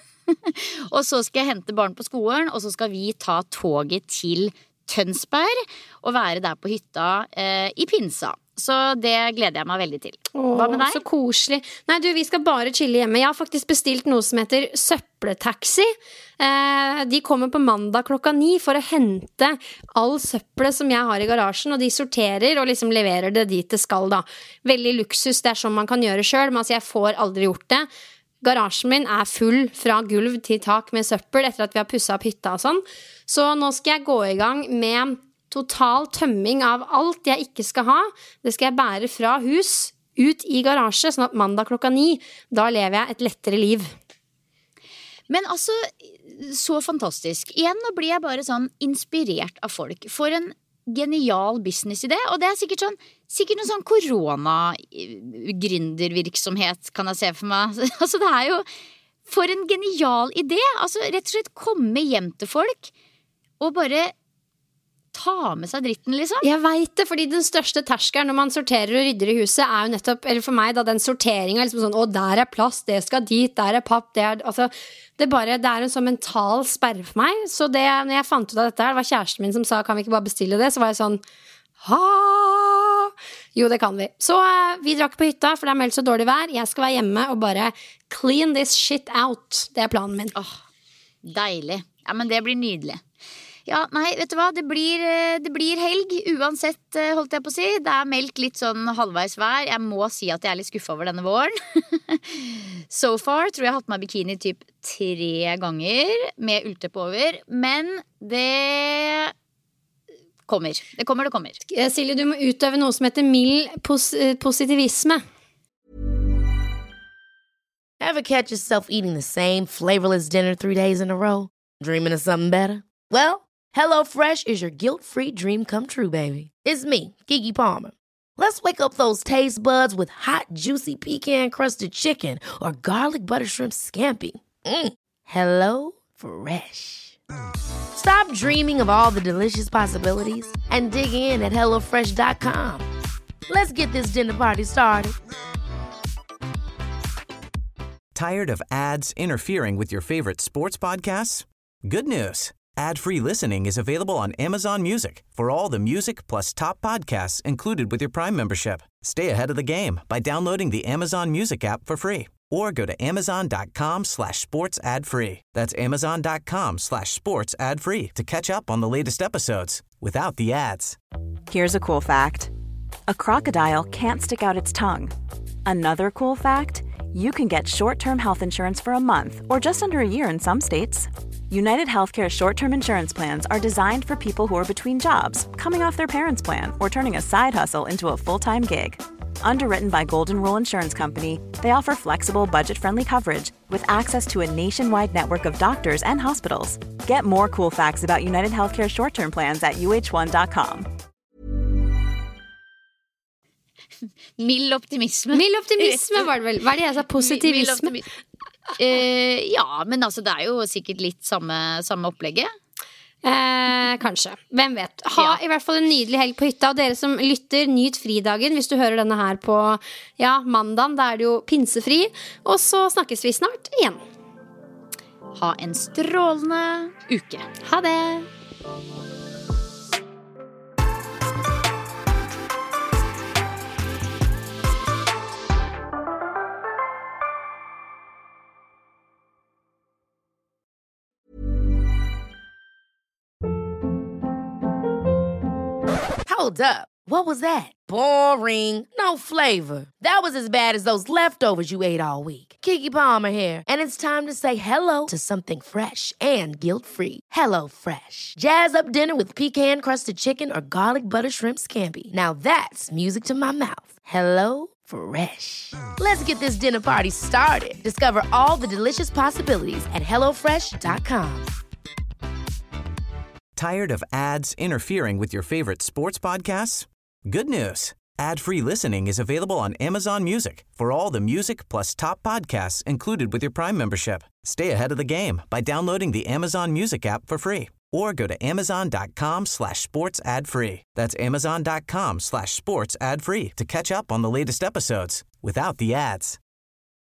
Og så skal jeg hente barn på skolen, og så skal vi ta toget til Tønsberg og være der på hytta eh, i pinsa. så det gleder jeg meg veldig til. Åh, Hva med deg? Så koselig. Nei, du, vi skal bare chille hjemme. Jeg har faktisk bestilt noe som heter søppeltaxi. Eh, de kommer på mandag klokka ni for å hente all søppelet som jeg har i garasjen, og de sorterer og liksom leverer det dit det skal da. Veldig luksus, det er sånn man kan gjøre selv, men altså jeg får aldri gjort det. Garasjen min er full fra gulv til tak med søppel etter at vi har pusset opp hytta og sånn. Så nå skal jeg gå i gang med total tømming av alt jeg ikke skal ha. Det skal jeg bære fra hus ut i garasje, sånn at mandag klokka ni, da lever jeg et lettere liv. Men altså, så fantastisk. Igjen nå blir jeg bare sånn inspirert av folk. For en genial businessidé, og det er sikkert sånn sikkert noen sånn korona-gründervirksomhet kan jeg se for meg. Altså det er jo for en genial idé. Altså rett og slett komme hjem til folk og bare ta med seg dritten, liksom. Jeg vet det, fordi den største terskeren når man sorterer og rydder i huset er jo nettopp, eller for meg da, den sorteringen liksom sånn, å der er plass, det skal dit, der er papp, det er, altså det, bare, det er en sånn mental sperre for meg. Så det, når jeg fant ut av dette her, det var kjæresten min som sa, kan vi ikke bare bestille det? Så var jeg sånn, ha! Jo, det kan vi. Så uh, vi drakk på hytta, for det er meldt så dårlig vær. Jeg skal være hjemme og bare clean this shit out. Det er planen min. Åh, deilig. Ja, men det blir nydelig. Ja, nei, vet du hva, det blir, det blir helg uansett, holdt jeg på å si. Det er meldt litt sånn halvveis vær. Jeg må si at jeg er litt skuffet over denne våren. So far tror jeg jeg har hatt meg bikini typ tre ganger med ullteppe over. Men det kommer. Det kommer, det kommer. Silje, du må utøve noe som heter mild pos- positivisme. Ever catch yourself eating the same flavorless dinner three days in a row? Dreaming of something better? Well, HelloFresh is your guilt-free dream come true, baby. It's me, Keke Palmer. Let's wake up those taste buds with hot, juicy pecan-crusted chicken or garlic butter shrimp scampi. Mm. Hello Fresh. Stop dreaming of all the delicious possibilities and dig in at hello fresh dot com. Let's get this dinner party started. Tired of ads interfering with your favorite sports podcasts? Good news. Ad-free listening is available on Amazon Music for all the music plus top podcasts included with your Prime membership. Stay ahead of the game by downloading the Amazon Music app for free or go to amazon.com slash sports ad free. That's amazon.com slash sports ad free to catch up on the latest episodes without the ads. Here's a cool fact. A crocodile can't stick out its tongue. Another cool fact, you can get short-term health insurance for a month or just under a year in some states. United Healthcare short-term insurance plans are designed for people who are between jobs, coming off their parents' plan, or turning a side hustle into a full-time gig. Underwritten by Golden Rule Insurance Company, they offer flexible, budget-friendly coverage with access to a nationwide network of doctors and hospitals. Get more cool facts about United Healthcare short-term plans at u h one dot com. Mild optimisme. Mild optimisme var det vel. Hva er det jeg sa? Positivisme? Uh, ja, men altså det er jo sikkert litt samme, samme opplegget. Eh, kanskje, hvem vet. Ha Ja. i hvert fall en nydelig helg på hytta. Og dere som lytter, nyt fridagen. Hvis du hører denne her på ja, mandagen, da er det jo pinsefri. Og så snakkes vi snart igjen. Ha en strålende uke. Ha det. Hold up. What was that? Boring. No flavor. That was as bad as those leftovers you ate all week. Keke Palmer here, and it's time to say hello to something fresh and guilt-free. Hello Fresh. Jazz up dinner with pecan-crusted chicken or garlic butter shrimp scampi. Now that's music to my mouth. Hello Fresh. Let's get this dinner party started. Discover all the delicious possibilities at hello fresh dot com. Tired of ads interfering with your favorite sports podcasts? Good news. Ad-free listening is available on Amazon Music for all the music plus top podcasts included with your Prime membership. Stay ahead of the game by downloading the Amazon Music app for free or go to amazon.com slash sports ad free. That's amazon.com slash sports ad free to catch up on the latest episodes without the ads.